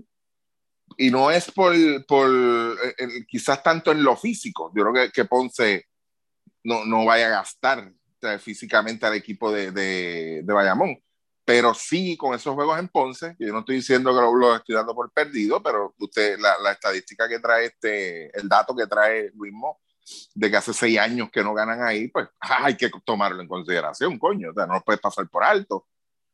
Y no es por, por eh, quizás tanto en lo físico. Yo creo que, que Ponce no, no vaya a gastar, o sea, físicamente al equipo de, de, de Bayamón. Pero sí, con esos juegos en Ponce, yo no estoy diciendo que lo, lo estoy dando por perdido, pero usted, la, la, estadística que trae este, el dato que trae Luismo, de que hace seis años que no ganan ahí, pues hay que tomarlo en consideración, coño, o sea, no lo puedes pasar por alto.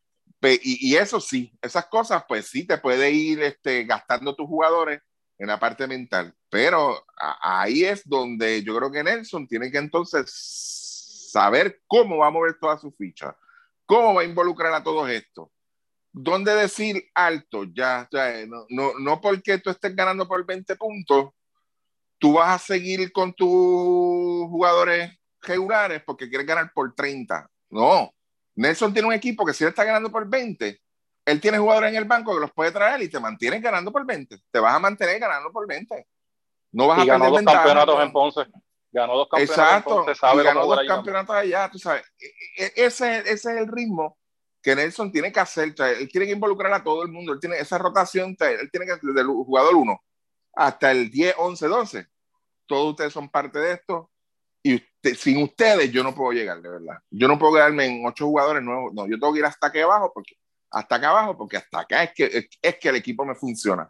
Y, y eso sí, esas cosas, pues sí, te puede ir este, gastando tus jugadores en la parte mental. Pero a, ahí es donde yo creo que Nelson tiene que entonces saber cómo va a mover todas sus fichas, cómo va a involucrar a todos estos. ¿Dónde decir alto? Ya, ya no, no, no porque tú estés ganando por veinte puntos, tú vas a seguir con tus jugadores regulares porque quieres ganar por treinta. No. Nelson tiene un equipo que si él está ganando por veinte, él tiene jugadores en el banco que los puede traer y te mantienes ganando por veinte. Te vas a mantener ganando por veinte. No vas Y a ganó perder dos ventaja. campeonatos en Ponce. Ganó dos campeonatos en Ponce, Exacto. Y sabe cómo ganó jugar dos allí también. campeonatos allá. Tú sabes, e, e, ese, ese es el ritmo que Nelson tiene que hacer. O sea, él tiene que involucrar a todo el mundo. Él tiene esa rotación. Él tiene que, desde el jugador uno hasta el diez, once, doce. Todos ustedes son parte de esto. Y usted, sin ustedes yo no puedo llegar, de verdad. Yo no puedo quedarme en ocho jugadores nuevos. No, yo tengo que ir hasta aquí abajo, porque hasta acá abajo, porque hasta acá es que, es, es que el equipo me funciona.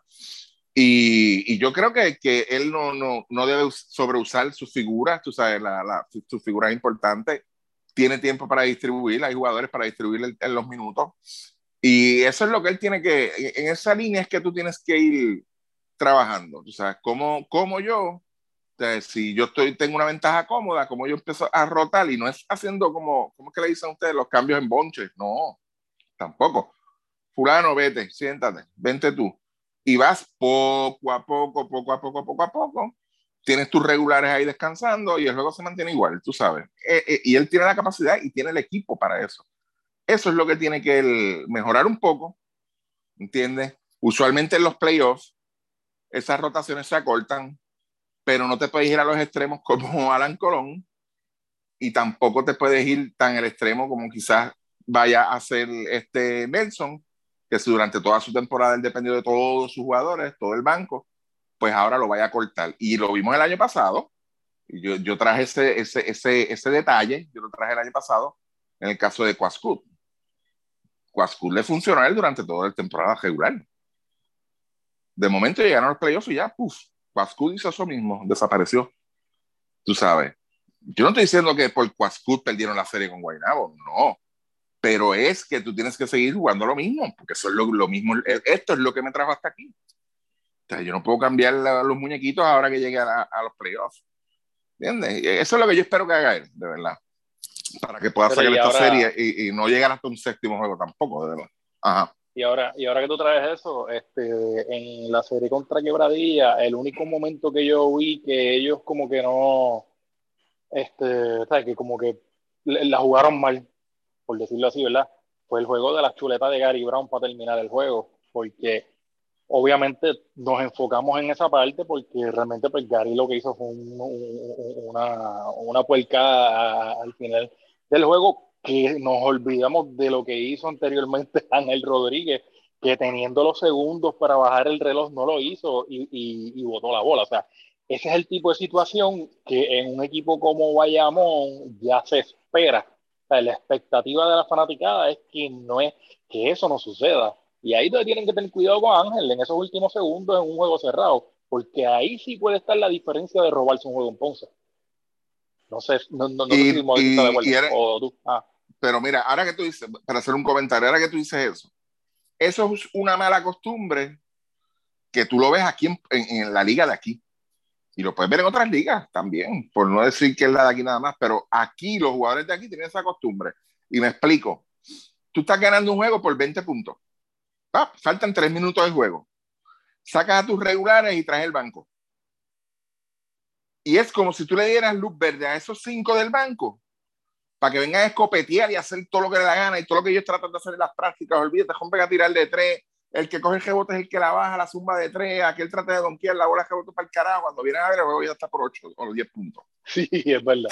Y, y yo creo que, que él no, no, no debe sobreusar sus figuras, tú sabes, la, la, sus figuras importantes. Tiene tiempo para distribuir, hay jugadores para distribuir en los minutos. Y eso es lo que él tiene que, en esa línea es que tú tienes que ir trabajando. Tú sabes, como, como yo, si yo estoy, tengo una ventaja cómoda, como yo empiezo a rotar y no es haciendo como, ¿cómo es que le dicen a ustedes? Los cambios en bonches. No, tampoco. Fulano, vete, siéntate, vente tú. Y vas poco a poco, poco a poco, poco a poco. Tienes tus regulares ahí descansando y el juego se mantiene igual, tú sabes. Eh, eh, y él tiene la capacidad y tiene el equipo para eso. Eso es lo que tiene que él mejorar un poco, ¿entiendes? Usualmente en los playoffs, esas rotaciones se acortan, pero no te puedes ir a los extremos como Alan Colón y tampoco te puedes ir tan al extremo como quizás vaya a hacer este Nelson, que si durante toda su temporada él dependió de todos sus jugadores, todo el banco, pues ahora lo vaya a cortar. Y lo vimos el año pasado, y yo, yo traje ese, ese, ese, ese detalle, yo lo traje el año pasado en el caso de Quascut. Quascut le funcionó a él durante toda la temporada regular. De momento llegaron los playoffs y ya, puf, Quascut hizo eso mismo, desapareció. Tú sabes. Yo no estoy diciendo que por Quascut perdieron la serie con Guaynabo, no. pero es que tú tienes que seguir jugando lo mismo, porque eso es lo, lo mismo, esto es lo que me trajo hasta aquí. O sea, yo no puedo cambiar la, los muñequitos ahora que llegue a, a los playoffs. ¿Entiendes? Eso es lo que yo espero que haga él, de verdad. Para que pueda Pero sacar y esta ahora, serie y, y no llegar hasta un séptimo juego tampoco, de verdad. Ajá. y ahora, y ahora que tú traes eso, este, en la serie contra Quebradilla, el único momento que yo vi que ellos como que no, este, ¿sabes? Que como que la jugaron mal, por decirlo así, ¿verdad? Fue el juego de las chuletas de Gary Brown para terminar el juego, porque obviamente nos enfocamos en esa parte porque realmente pues Gary lo que hizo fue un, un, una, una puercada al final del juego, que nos olvidamos de lo que hizo anteriormente Ángel Rodríguez, que teniendo los segundos para bajar el reloj no lo hizo y, y, y botó la bola. O sea, ese es el tipo de situación que en un equipo como Bayamón ya se espera. O sea, la expectativa de la fanaticada es que, no es, que eso no suceda. Y ahí tienen que tener cuidado con Ángel en esos últimos segundos en un juego cerrado, porque ahí sí puede estar la diferencia de robarse un juego en Ponce. No sé, no, no, no sé Y, si Modesti está de y, y acuerdo. era, O tú. Ah. pero mira, ahora que tú dices, para hacer un comentario, ahora que tú dices eso, eso es una mala costumbre que tú lo ves aquí en, en, en la liga de aquí. Y lo puedes ver en otras ligas también, por no decir que es la de aquí nada más, pero aquí los jugadores de aquí tienen esa costumbre. Y me explico. Tú estás ganando un juego por veinte puntos. Ah, faltan tres minutos de juego. Sacas a tus regulares y traes el banco. Y es como si tú le dieras luz verde a esos cinco del banco para que vengan a escopetear y hacer todo lo que le da gana y todo lo que ellos tratan de hacer en las prácticas. Olvídate, rompen a tirar de tres. El que coge el rebote es el que la baja, la zumba de tres. Aquel trata de donkear, la bola rebote para el carajo. Cuando vienen a ver, el juego ya está por ocho o diez puntos. Sí, es verdad.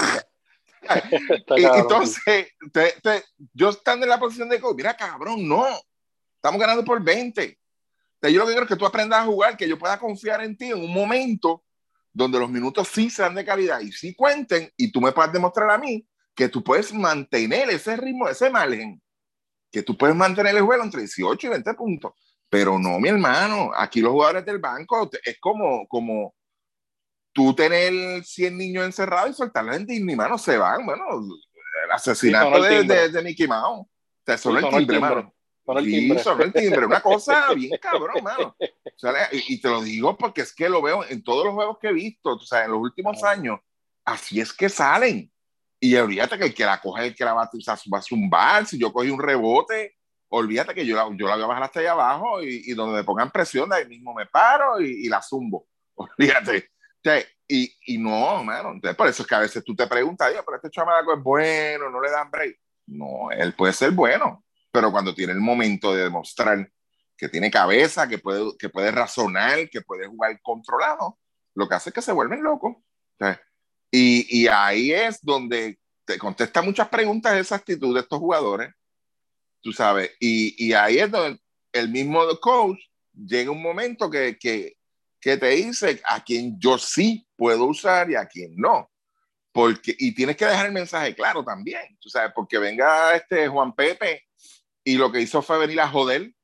y, entonces, te, te, yo estando en la posición de coach, mira, cabrón, no. Estamos ganando por veinte. Yo lo que quiero es que tú aprendas a jugar, que yo pueda confiar en ti en un momento donde los minutos sí sean de calidad y sí cuenten, y tú me puedas demostrar a mí que tú puedes mantener ese ritmo, ese margen, que tú puedes mantener el juego entre dieciocho y veinte puntos. Pero no, mi hermano, aquí los jugadores del banco es como, como tú tener cien niños encerrados y soltarlos en Disney, mano, se van, bueno, el asesinato sí, de, de, de Mickey Mouse. Te sonó sí, el timbre, el timbre, mano. Sonó el sí, timbre. sonó el timbre. Una cosa bien cabrón, mano. O sea, y, y te lo digo porque es que lo veo en todos los juegos que he visto, o sea, en los últimos años, así es que salen. Y olvídate que el que la coge, el que la va, o sea, va a zumbar. Si yo cogí un rebote, olvídate que yo la, yo la voy a bajar hasta allá abajo y, y donde me pongan presión, de ahí mismo me paro y, y la zumbo. Olvídate. O sea, y, y no, mano. Entonces, por eso es que a veces tú te preguntas, pero este chamaco es bueno, no le dan break. No, él puede ser bueno, pero cuando tiene el momento de demostrar que tiene cabeza, que puede, que puede razonar, que puede jugar controlado, lo que hace es que se vuelven locos. O sea, y, y ahí es donde te contesta muchas preguntas esa actitud de estos jugadores, tú sabes, y, y ahí es donde el mismo coach llega un momento que, que, que te dice a quien yo sí puedo usar y a quien no. Porque, y tienes que dejar el mensaje claro también, tú sabes, porque venga este Juan Pepe y lo que hizo fue venir a joder,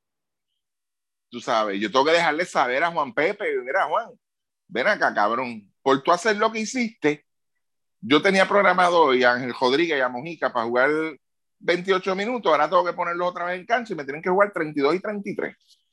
tú sabes, yo tengo que dejarle saber a Juan Pepe, mira Juan, ven acá cabrón, por tú hacer lo que hiciste, yo tenía programado a Ángel Rodríguez y a Mojica para jugar veintiocho minutos, ahora tengo que ponerlos otra vez en cancha y me tienen que jugar treinta y dos y treinta y tres.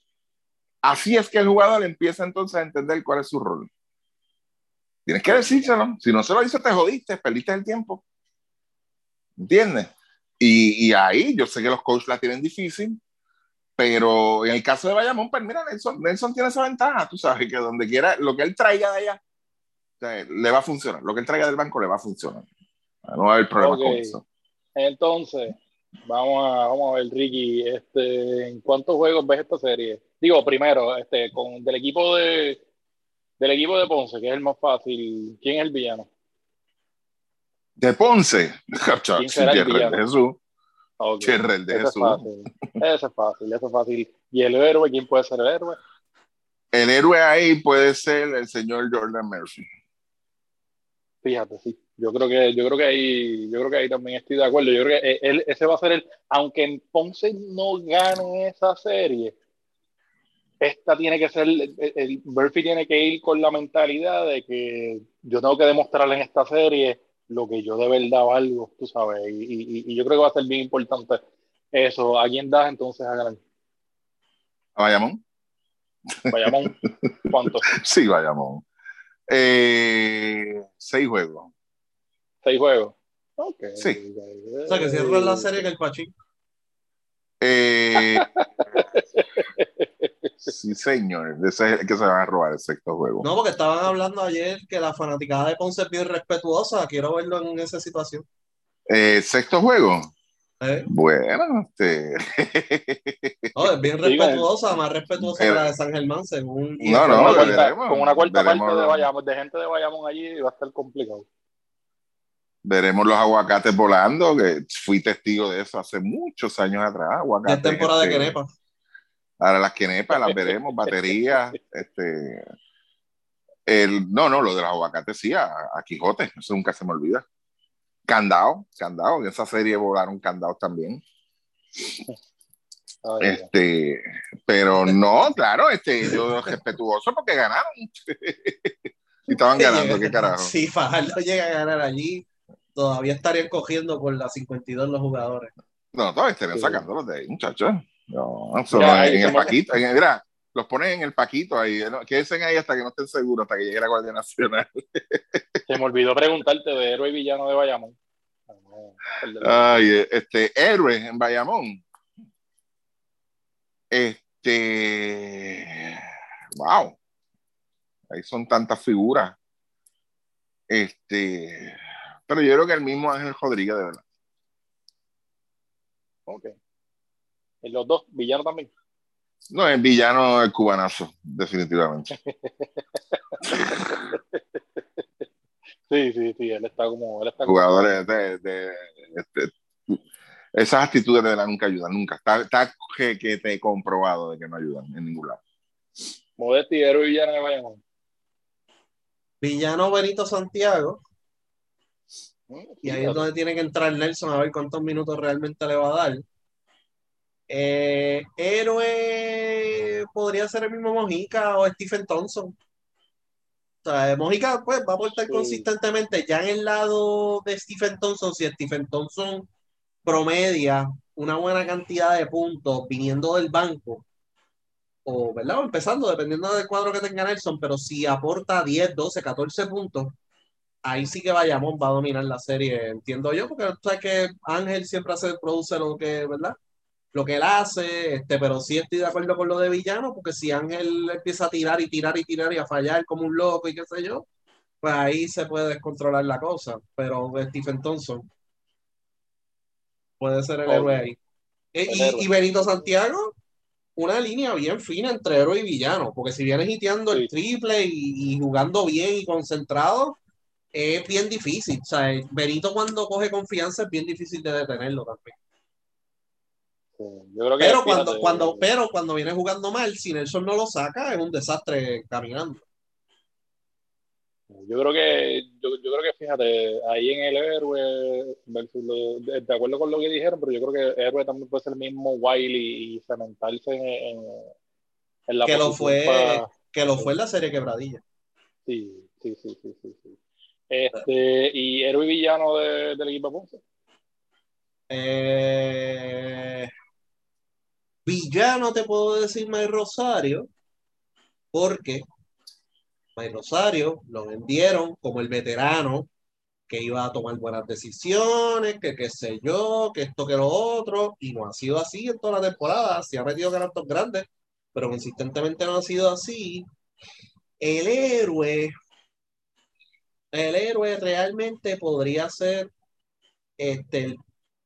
Así es que el jugador empieza entonces a entender cuál es su rol. Tienes que decírselo. Si no se lo dices, te jodiste, perdiste el tiempo. ¿Entiendes? Y, y ahí yo sé que los coaches la tienen difícil, pero en el caso de Bayamón, pues mira, Nelson, Nelson tiene esa ventaja, tú sabes, que donde quiera, lo que él traiga de allá, o sea, le va a funcionar. Lo que él traiga del banco le va a funcionar. No va a haber problema okay. con eso. Entonces, vamos a, vamos a ver, Ricky, este, ¿en cuántos juegos ves esta serie? Digo, primero, este, con del equipo de del equipo de Ponce, que es el más fácil, ¿quién es el villano? De Ponce, ¿quién será el villano? De Jesús. Okay. El de Eso Jesús. es fácil. Eso es fácil, eso es fácil. ¿Y el héroe? ¿Quién puede ser el héroe? El héroe ahí puede ser el señor Jordan Murphy. Fíjate, sí. Yo creo que, yo creo que ahí, yo creo que ahí también estoy de acuerdo. Yo creo que él, ese va a ser el, aunque en Ponce no gane esa serie, esta tiene que ser, el, el Murphy tiene que ir con la mentalidad de que yo tengo que demostrarle en esta serie lo que yo de verdad valgo, tú sabes, y, y, y yo creo que va a ser bien importante eso. ¿A quién das entonces a ganar? ¿A Bayamón? Bayamón, ¿cuánto? Sí, Bayamón. Eh, seis juegos. ¿Seis juegos? Ok. Sí. O sea, que cierran la serie en el Pachín. Eh, sí, señor. Ese es el que se van a robar el sexto juego. No, porque estaban hablando ayer que la fanaticada de Ponce es bien respetuosa. Quiero verlo en esa situación. Eh, ¿Sexto juego? ¿Eh? Bueno, este. No, es bien Sí, con, respetuosa, más respetuosa que la de San Germán, según no, E S P N. con una no, cuarta, veremos. con una cuarta Veremos, parte de Bayamón, de gente de Bayamón allí, va a estar complicado. veremos los aguacates volando, que fui testigo de eso hace muchos años atrás. Ya es Aguacates, temporada de este, quenepa. ahora las quenepas las veremos, baterías, este. El, no, no, lo de los aguacates sí, a, a Quijote, eso nunca se me olvida. Candado, candado, en esa serie volaron candados también. Ay, Este, pero no, claro, este, yo respetuoso porque ganaron. Y estaban ganando, qué carajo. Si Fajardo llega a ganar allí, todavía estarían cogiendo por la cincuenta y dos los jugadores. No, todavía estarían sí. sacándolos de ahí, muchachos. No, solo Mira, ahí en, en se el me, paquito, en, mira, los ponen en el paquito ahí, ¿no? Quédense ahí hasta que no estén seguros, hasta que llegue la Guardia Nacional. se me olvidó preguntarte de héroe y villano de Bayamón. Ah, no, Ay, este, héroes en Bayamón. Este, wow, ahí son tantas figuras. Este, pero yo creo que el mismo Ángel Rodríguez, de verdad. ok. ¿Y los dos, villano también? No, el villano, el cubanazo, definitivamente. Sí, sí, sí, él está como, él está como Jugadores de, de, este, esas actitudes de verdad nunca ayudan, nunca. Está, está que, que te he comprobado de que no ayudan en ningún lado. Modesti, héroe y villano de Bayamón. Villano Benito Santiago, Mm, y ahí es fíjate. donde tiene que entrar Nelson a ver cuántos minutos realmente le va a dar. Eh, héroe podría ser el mismo Mojica o Stephen Thompson. O sea, Mojica pues va a aportar Sí, consistentemente. Ya en el lado de Stephen Thompson, si Stephen Thompson promedia una buena cantidad de puntos viniendo del banco, o, ¿verdad? O empezando, dependiendo del cuadro que tenga Nelson, pero si aporta diez, doce, catorce puntos, ahí sí que Bayamón va a dominar la serie, entiendo yo, porque tú sabes que Ángel siempre hace, produce lo que, ¿verdad? Lo que él hace, este, pero sí estoy de acuerdo con lo de Villano, porque si Ángel empieza a tirar y tirar y tirar y a fallar como un loco y qué sé yo, pues ahí se puede descontrolar la cosa. Pero Stephen Thompson puede ser el ok, héroe ahí. E- el Y, y héroe. Benito Santiago, una línea bien fina entre héroe y villano, porque si vienes hiteando el Sí, triple y, y jugando bien y concentrado, es bien difícil. O sea, Benito cuando coge confianza es bien difícil de detenerlo también. sí. Yo creo que, Pero fíjate, cuando, cuando, pero cuando viene jugando mal, si Nelson no lo saca, es un desastre caminando. yo creo que, yo, yo creo que, fíjate, ahí en el héroe, versus lo- de, de acuerdo con lo que dijeron, pero yo creo que el héroe también puede ser el mismo Wiley y cementarse en, en, en la Que lo posición fue, para... que lo fue en la serie Quebradilla. Sí, sí, sí, sí, sí, sí. Este, y héroe y villano de, del equipo de Ponce. Eh, villano te puedo decir May Rosario, porque May Rosario lo vendieron como el veterano que iba a tomar buenas decisiones, que qué sé yo, que esto, que lo otro, y no ha sido así en toda la temporada. Se ha metido canastos grandes, pero consistentemente no ha sido así. El héroe, el héroe realmente podría ser este, el-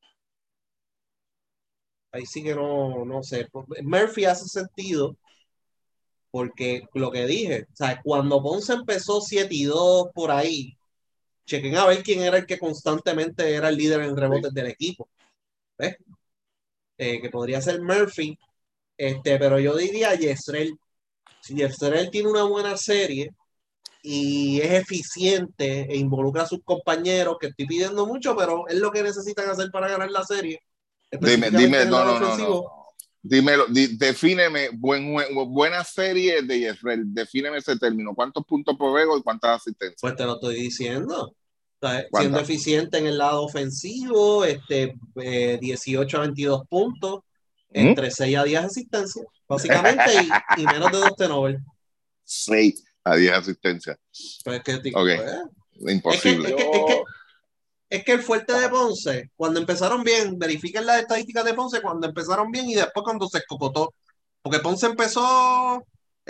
ahí sí que no, no sé. Murphy hace sentido porque lo que dije, o sea, cuando Ponce empezó siete y dos por ahí, chequen a ver quién era el que constantemente era el líder en Sí. rebotes del equipo. ¿Ves? Eh, que podría ser Murphy, este, pero yo diría Yesrel. Si Yesrel tiene una buena serie y es eficiente e involucra a sus compañeros, que estoy pidiendo mucho, pero es lo que necesitan hacer para ganar la serie, Dime, específicamente dime, en el no, lado no, no, no. ofensivo. Dímelo, di, defíneme buen, buena serie de Israel. Defíneme ese término. ¿Cuántos puntos por juego y cuántas asistencias? Pues te lo estoy diciendo. sea, siendo eficiente en el lado ofensivo, este, eh, dieciocho a veintidós puntos, ¿Mm? entre seis a diez asistencias, básicamente, y, y menos de dos turnovers. seis a diez asistencias. Pues que, Okay. pues, Imposible. Es que, es, que, es, que, es que el fuerte de Ponce, cuando empezaron bien, verifiquen las estadísticas de Ponce, cuando empezaron bien y después cuando se escocotó. Porque Ponce empezó,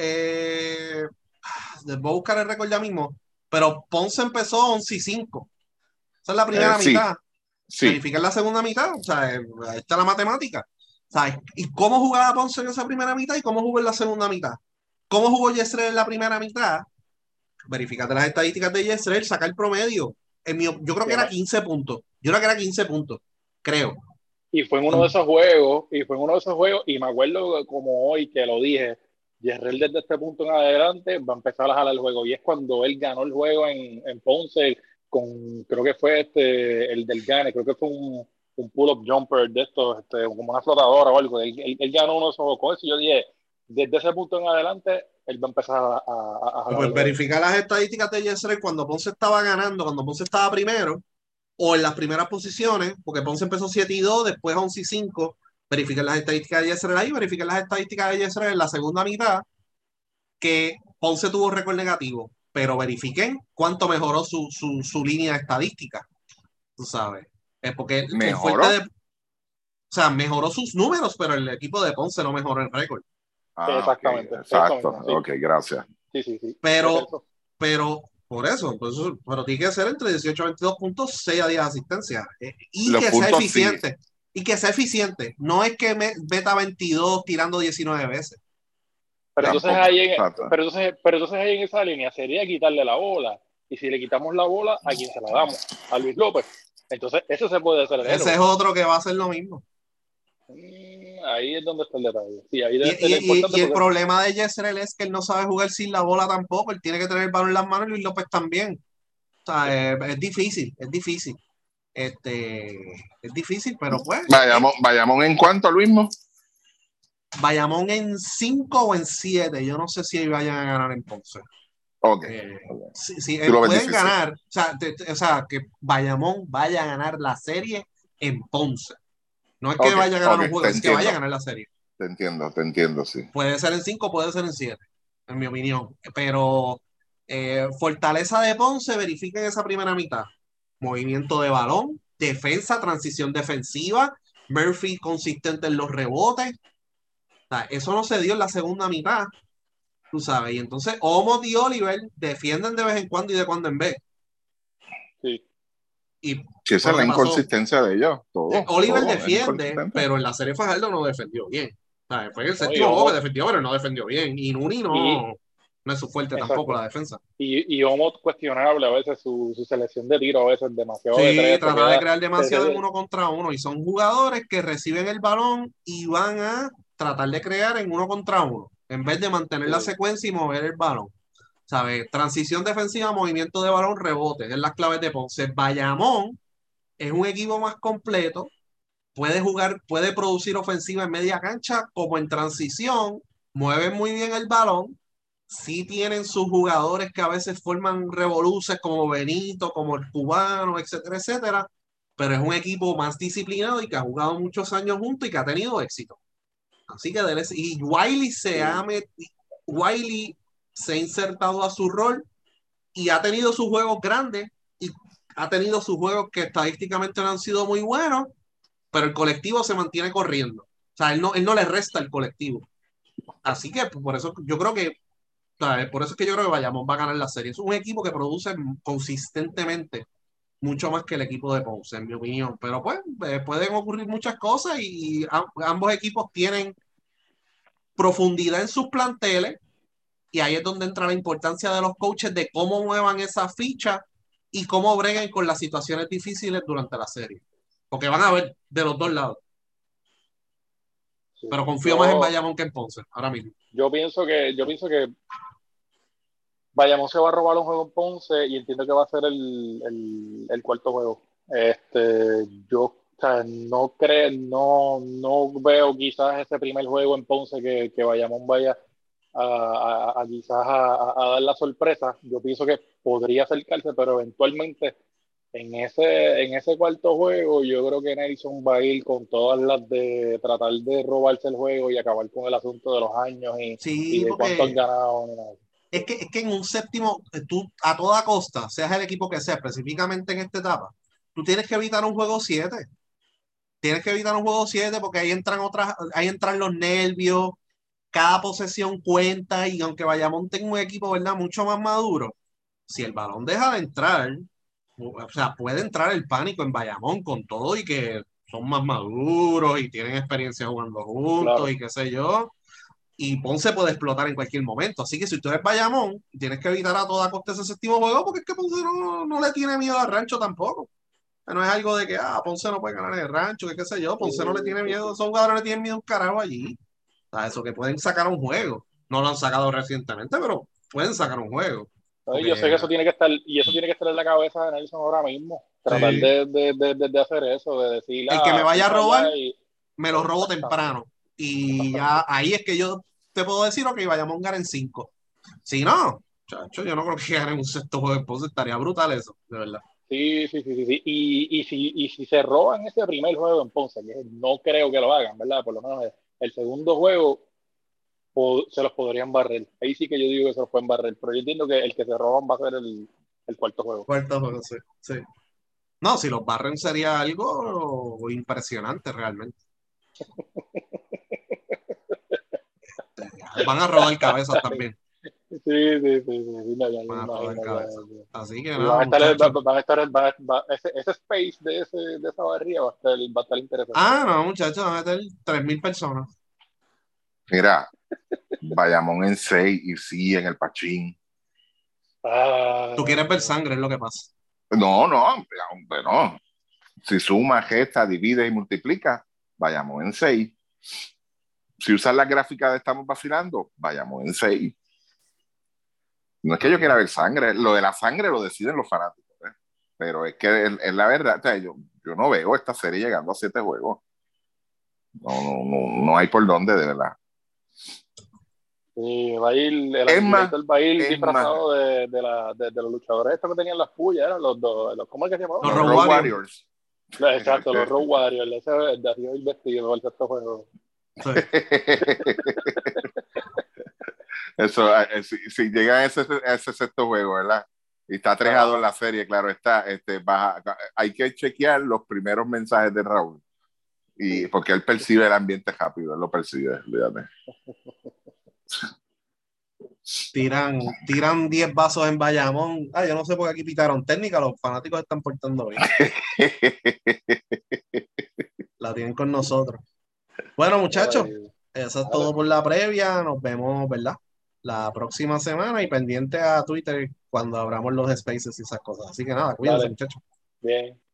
eh, les voy a buscar el récord ya mismo, pero Ponce empezó once y cinco. Esa es la primera Eh, sí, mitad. sí. Verifiquen la segunda mitad. O sea, eh, ahí está la matemática. ¿Sabes? ¿Y cómo jugaba Ponce en esa primera mitad y cómo jugó en la segunda mitad? ¿Cómo jugó Yesrel en la primera mitad? Verificate las estadísticas de Yesrel, saca el promedio. En mi, yo creo que era quince puntos. Yo creo que era quince puntos. Creo. Y fue en uno de esos juegos, y fue en uno de esos juegos, y me acuerdo como hoy que lo dije, Yesrel desde este punto en adelante va a empezar a jalar el juego. Y es cuando él ganó el juego en, en Ponce con, creo que fue este, el del Gane, creo que fue un, un pull-up jumper de estos, este, como una flotadora o algo. Él, él, él ganó uno de esos juegos con eso, y yo dije, desde ese punto en adelante, él va a empezar a, a, a jalar Pues el verificar las estadísticas de Yesrel cuando Ponce estaba ganando, cuando Ponce estaba primero, o en las primeras posiciones, porque Ponce empezó siete y dos, después once y cinco. Verifiquen las estadísticas de Yesrel ahí, verifiquen las estadísticas de Yesrel en la segunda mitad, que Ponce tuvo récord negativo, pero verifiquen cuánto mejoró su, su, su línea estadística, tú sabes. Es porque el fuerte de, o sea, mejoró sus números, pero el equipo de Ponce no mejoró el récord. Ah, exactamente. Okay, exacto. Mismo, sí. Ok, gracias. Sí, sí, sí. Pero, pero, por eso, por eso, pero tiene que ser entre dieciocho a veintidós puntos, seis a diez asistencias. Eh, y Los que sea puntos, eficiente. sí. Y que sea eficiente. No es que me, meta veintidós tirando diecinueve veces. Pero entonces, ahí en, pero, entonces, pero entonces ahí en esa línea sería quitarle la bola. Y si le quitamos la bola, ¿a quién se la damos? A Luis López. Entonces, eso se puede hacer el Ese héroe. es otro que va a hacer lo mismo. Mm, ahí es donde está el detalle. Sí, ahí y, debe y, y, y el porque... problema de Yesrel es que él no sabe jugar sin la bola tampoco. Él tiene que tener el balón en las manos y Luis López también. O sea, sí. es, es difícil, es difícil. Este, es difícil, pero pues. Vayamos, eh, vayamos en cuanto, Luismo. Bayamón en cinco o en siete. Yo no sé si vayan a ganar en Ponce. Ok. Eh, okay. Si, si eh, pueden difícil. ganar, o sea, te, te, o sea, que Bayamón vaya a ganar la serie en Ponce. No es que okay, vaya a ganar okay, un juego, es entiendo. que vaya a ganar la serie. Te entiendo, te entiendo, sí. Puede ser en cinco, puede ser en siete, en mi opinión. Pero eh, fortaleza de Ponce, verifiquen esa primera mitad. Movimiento de balón, defensa, transición defensiva, Murphy consistente en los rebotes. O sea, eso no se dio en la segunda mitad, tú sabes. Y entonces Omos y Oliver defienden de vez en cuando y de cuando en vez. Sí. Y sí, esa es la inconsistencia de ellos. Todo, eh, Oliver todo defiende, pero en la serie Fajardo no defendió bien. O sea, fue el séptimo no, juego que defendió, pero no defendió bien. Y Nuni no, y, no es su fuerte exacto. tampoco la defensa. Y, y Omot cuestionable a veces su, su selección de tiro, a veces demasiado sí, de tres. trata de crear demasiado en uno contra uno. Y son jugadores que reciben el balón y van a tratar de crear en uno contra uno, en vez de mantener sí. la secuencia y mover el balón. ¿Sabes? Transición defensiva, movimiento de balón, rebote. Es las claves de Ponce. Bayamón es un equipo más completo. Puede jugar, puede producir ofensiva en media cancha como en transición, mueven muy bien el balón, sí tienen sus jugadores que a veces forman revoluces como Benito, como el cubano, etcétera, etcétera, pero es un equipo más disciplinado y que ha jugado muchos años juntos y que ha tenido éxito. Así que, y Wiley se sí. ha metido, Wiley se ha insertado a su rol y ha tenido sus juegos grandes y ha tenido sus juegos que estadísticamente no han sido muy buenos, pero el colectivo se mantiene corriendo. O sea, él no, él no le resta el colectivo. Así que por eso yo creo que, ¿sabes? Por eso es que yo creo que Bayamón va a ganar la serie. Es un equipo que produce consistentemente mucho más que el equipo de Ponce, en mi opinión. Pero pues eh, pueden ocurrir muchas cosas y, y a, ambos equipos tienen profundidad en sus planteles y ahí es donde entra la importancia de los coaches de cómo muevan esa ficha y cómo breguen con las situaciones difíciles durante la serie. Porque van a ver de los dos lados. Sí. Pero confío yo, más en Bayamón que en Ponce, ahora mismo. Yo pienso que, yo pienso que Bayamón se va a robar un juego en Ponce y entiendo que va a ser el, el, el cuarto juego. Este, yo o sea, no creo, no, no veo quizás ese primer juego en Ponce que, que Bayamón vaya a, a, a quizás a, a dar la sorpresa. Yo pienso que podría acercarse, pero eventualmente en ese, en ese cuarto juego, yo creo que Nelson va a ir con todas las de tratar de robarse el juego y acabar con el asunto de los años y, y Sí, de cuánto han porque ganado. Ni nada. es que, es que en un séptimo, eh, tú a toda costa, seas el equipo que sea, específicamente en esta etapa, tú tienes que evitar un juego siete. Tienes que evitar un juego siete porque ahí entran otras, ahí entran los nervios, cada posesión cuenta y aunque Bayamón tenga un equipo, ¿verdad? Mucho más maduro, si el balón deja de entrar, o sea, puede entrar el pánico en Bayamón con todo y que son más maduros y tienen experiencia jugando juntos Claro. y qué sé yo. Y Ponce puede explotar en cualquier momento. Así que si tú eres Bayamón, tienes que evitar a toda costa ese séptimo juego porque es que Ponce no, no le tiene miedo al rancho tampoco. No es algo de que, ah, Ponce no puede ganar en el rancho, que qué sé yo. Sí, Ponce no le tiene sí, miedo, sí. esos jugadores no le tienen miedo a un carajo allí. O sea, eso que pueden sacar un juego. No lo han sacado recientemente, pero pueden sacar un juego. Ay, yo sé Porque que eso tiene que estar, y eso tiene que estar en la cabeza de Nelson ahora mismo. Tratar sí, de, de, de, de- de hacer eso, de decir, el que me ah, fui vaya a para robar, allá y. me lo robo Exactamente, temprano. Y ya exactamente. ahí es que yo te puedo decir, ok, vayamos a ganar en cinco. Si no, chacho, yo no creo que ganen un sexto juego de Ponce, estaría brutal eso, de verdad. Sí, sí, sí, sí, sí. Y, y, si, y si se roban ese primer juego en Ponce, que no creo que lo hagan, ¿verdad? Por lo menos el, el segundo juego po- se los podrían barrer. Ahí sí que yo digo que se los pueden barrer, pero yo entiendo que el que se roban va a ser el, el cuarto juego. Cuarto juego, sí, sí. No, si los barren sería algo impresionante realmente. Van a rodar cabezas también. Sí, sí, sí, sí, sí, no, ya me Van a rodar imagino. Ya, cabezas. ya. Así que Y nada, van a estar, va- muchachos. van a estar, va- va- ese, ese space de, ese, de esa barriga va a estar, va a estar interesante. Ah, no, muchachos, van a meter tres mil personas. Mira, Bayamón en seis y sí en el Pachín. Tú quieres ver Ah, sangre, es lo que pasa. No, no, hombre, no. Si suma, gesta, divide y multiplica, Bayamón en seis. Si usas la gráfica de estamos vacilando, Bayamón en seis. No es que Está yo quiera bien. ver sangre, lo de la sangre lo deciden los fanáticos, ¿eh? Pero es que es, es la verdad, o sea, yo, yo no veo esta serie llegando a siete juegos. No, no, no, no hay por dónde, de verdad. sí, va a ir, el Es más, Annihilator va a ir es más, disfrazado de, de, la, de, de los luchadores estos que tenían las pullas, eran los dos, los, ¿cómo es que se llamaban? Los los Road Road Warriors. Warriors. Exacto, los Road Warriors, ese de así el vestido para el sexto juego. Sí. Eso, eh, si, si llega a ese, a ese sexto juego, ¿verdad? Y está tres a dos Ajá. la serie, claro está. Este, baja, hay que chequear los primeros mensajes de Raúl. Y Sí. porque él percibe el ambiente rápido, él lo percibe, olvídate. Tiran, tiran diez vasos en Bayamón. Ah, yo no sé por qué aquí pitaron técnica, los fanáticos están portando bien. La tienen con nosotros. Bueno, muchachos, Ay, eso es todo dale, por la previa. Nos vemos, ¿verdad? La próxima semana y pendiente a Twitter cuando abramos los spaces y esas cosas. Así que nada, cuídense, dale, muchachos. bien.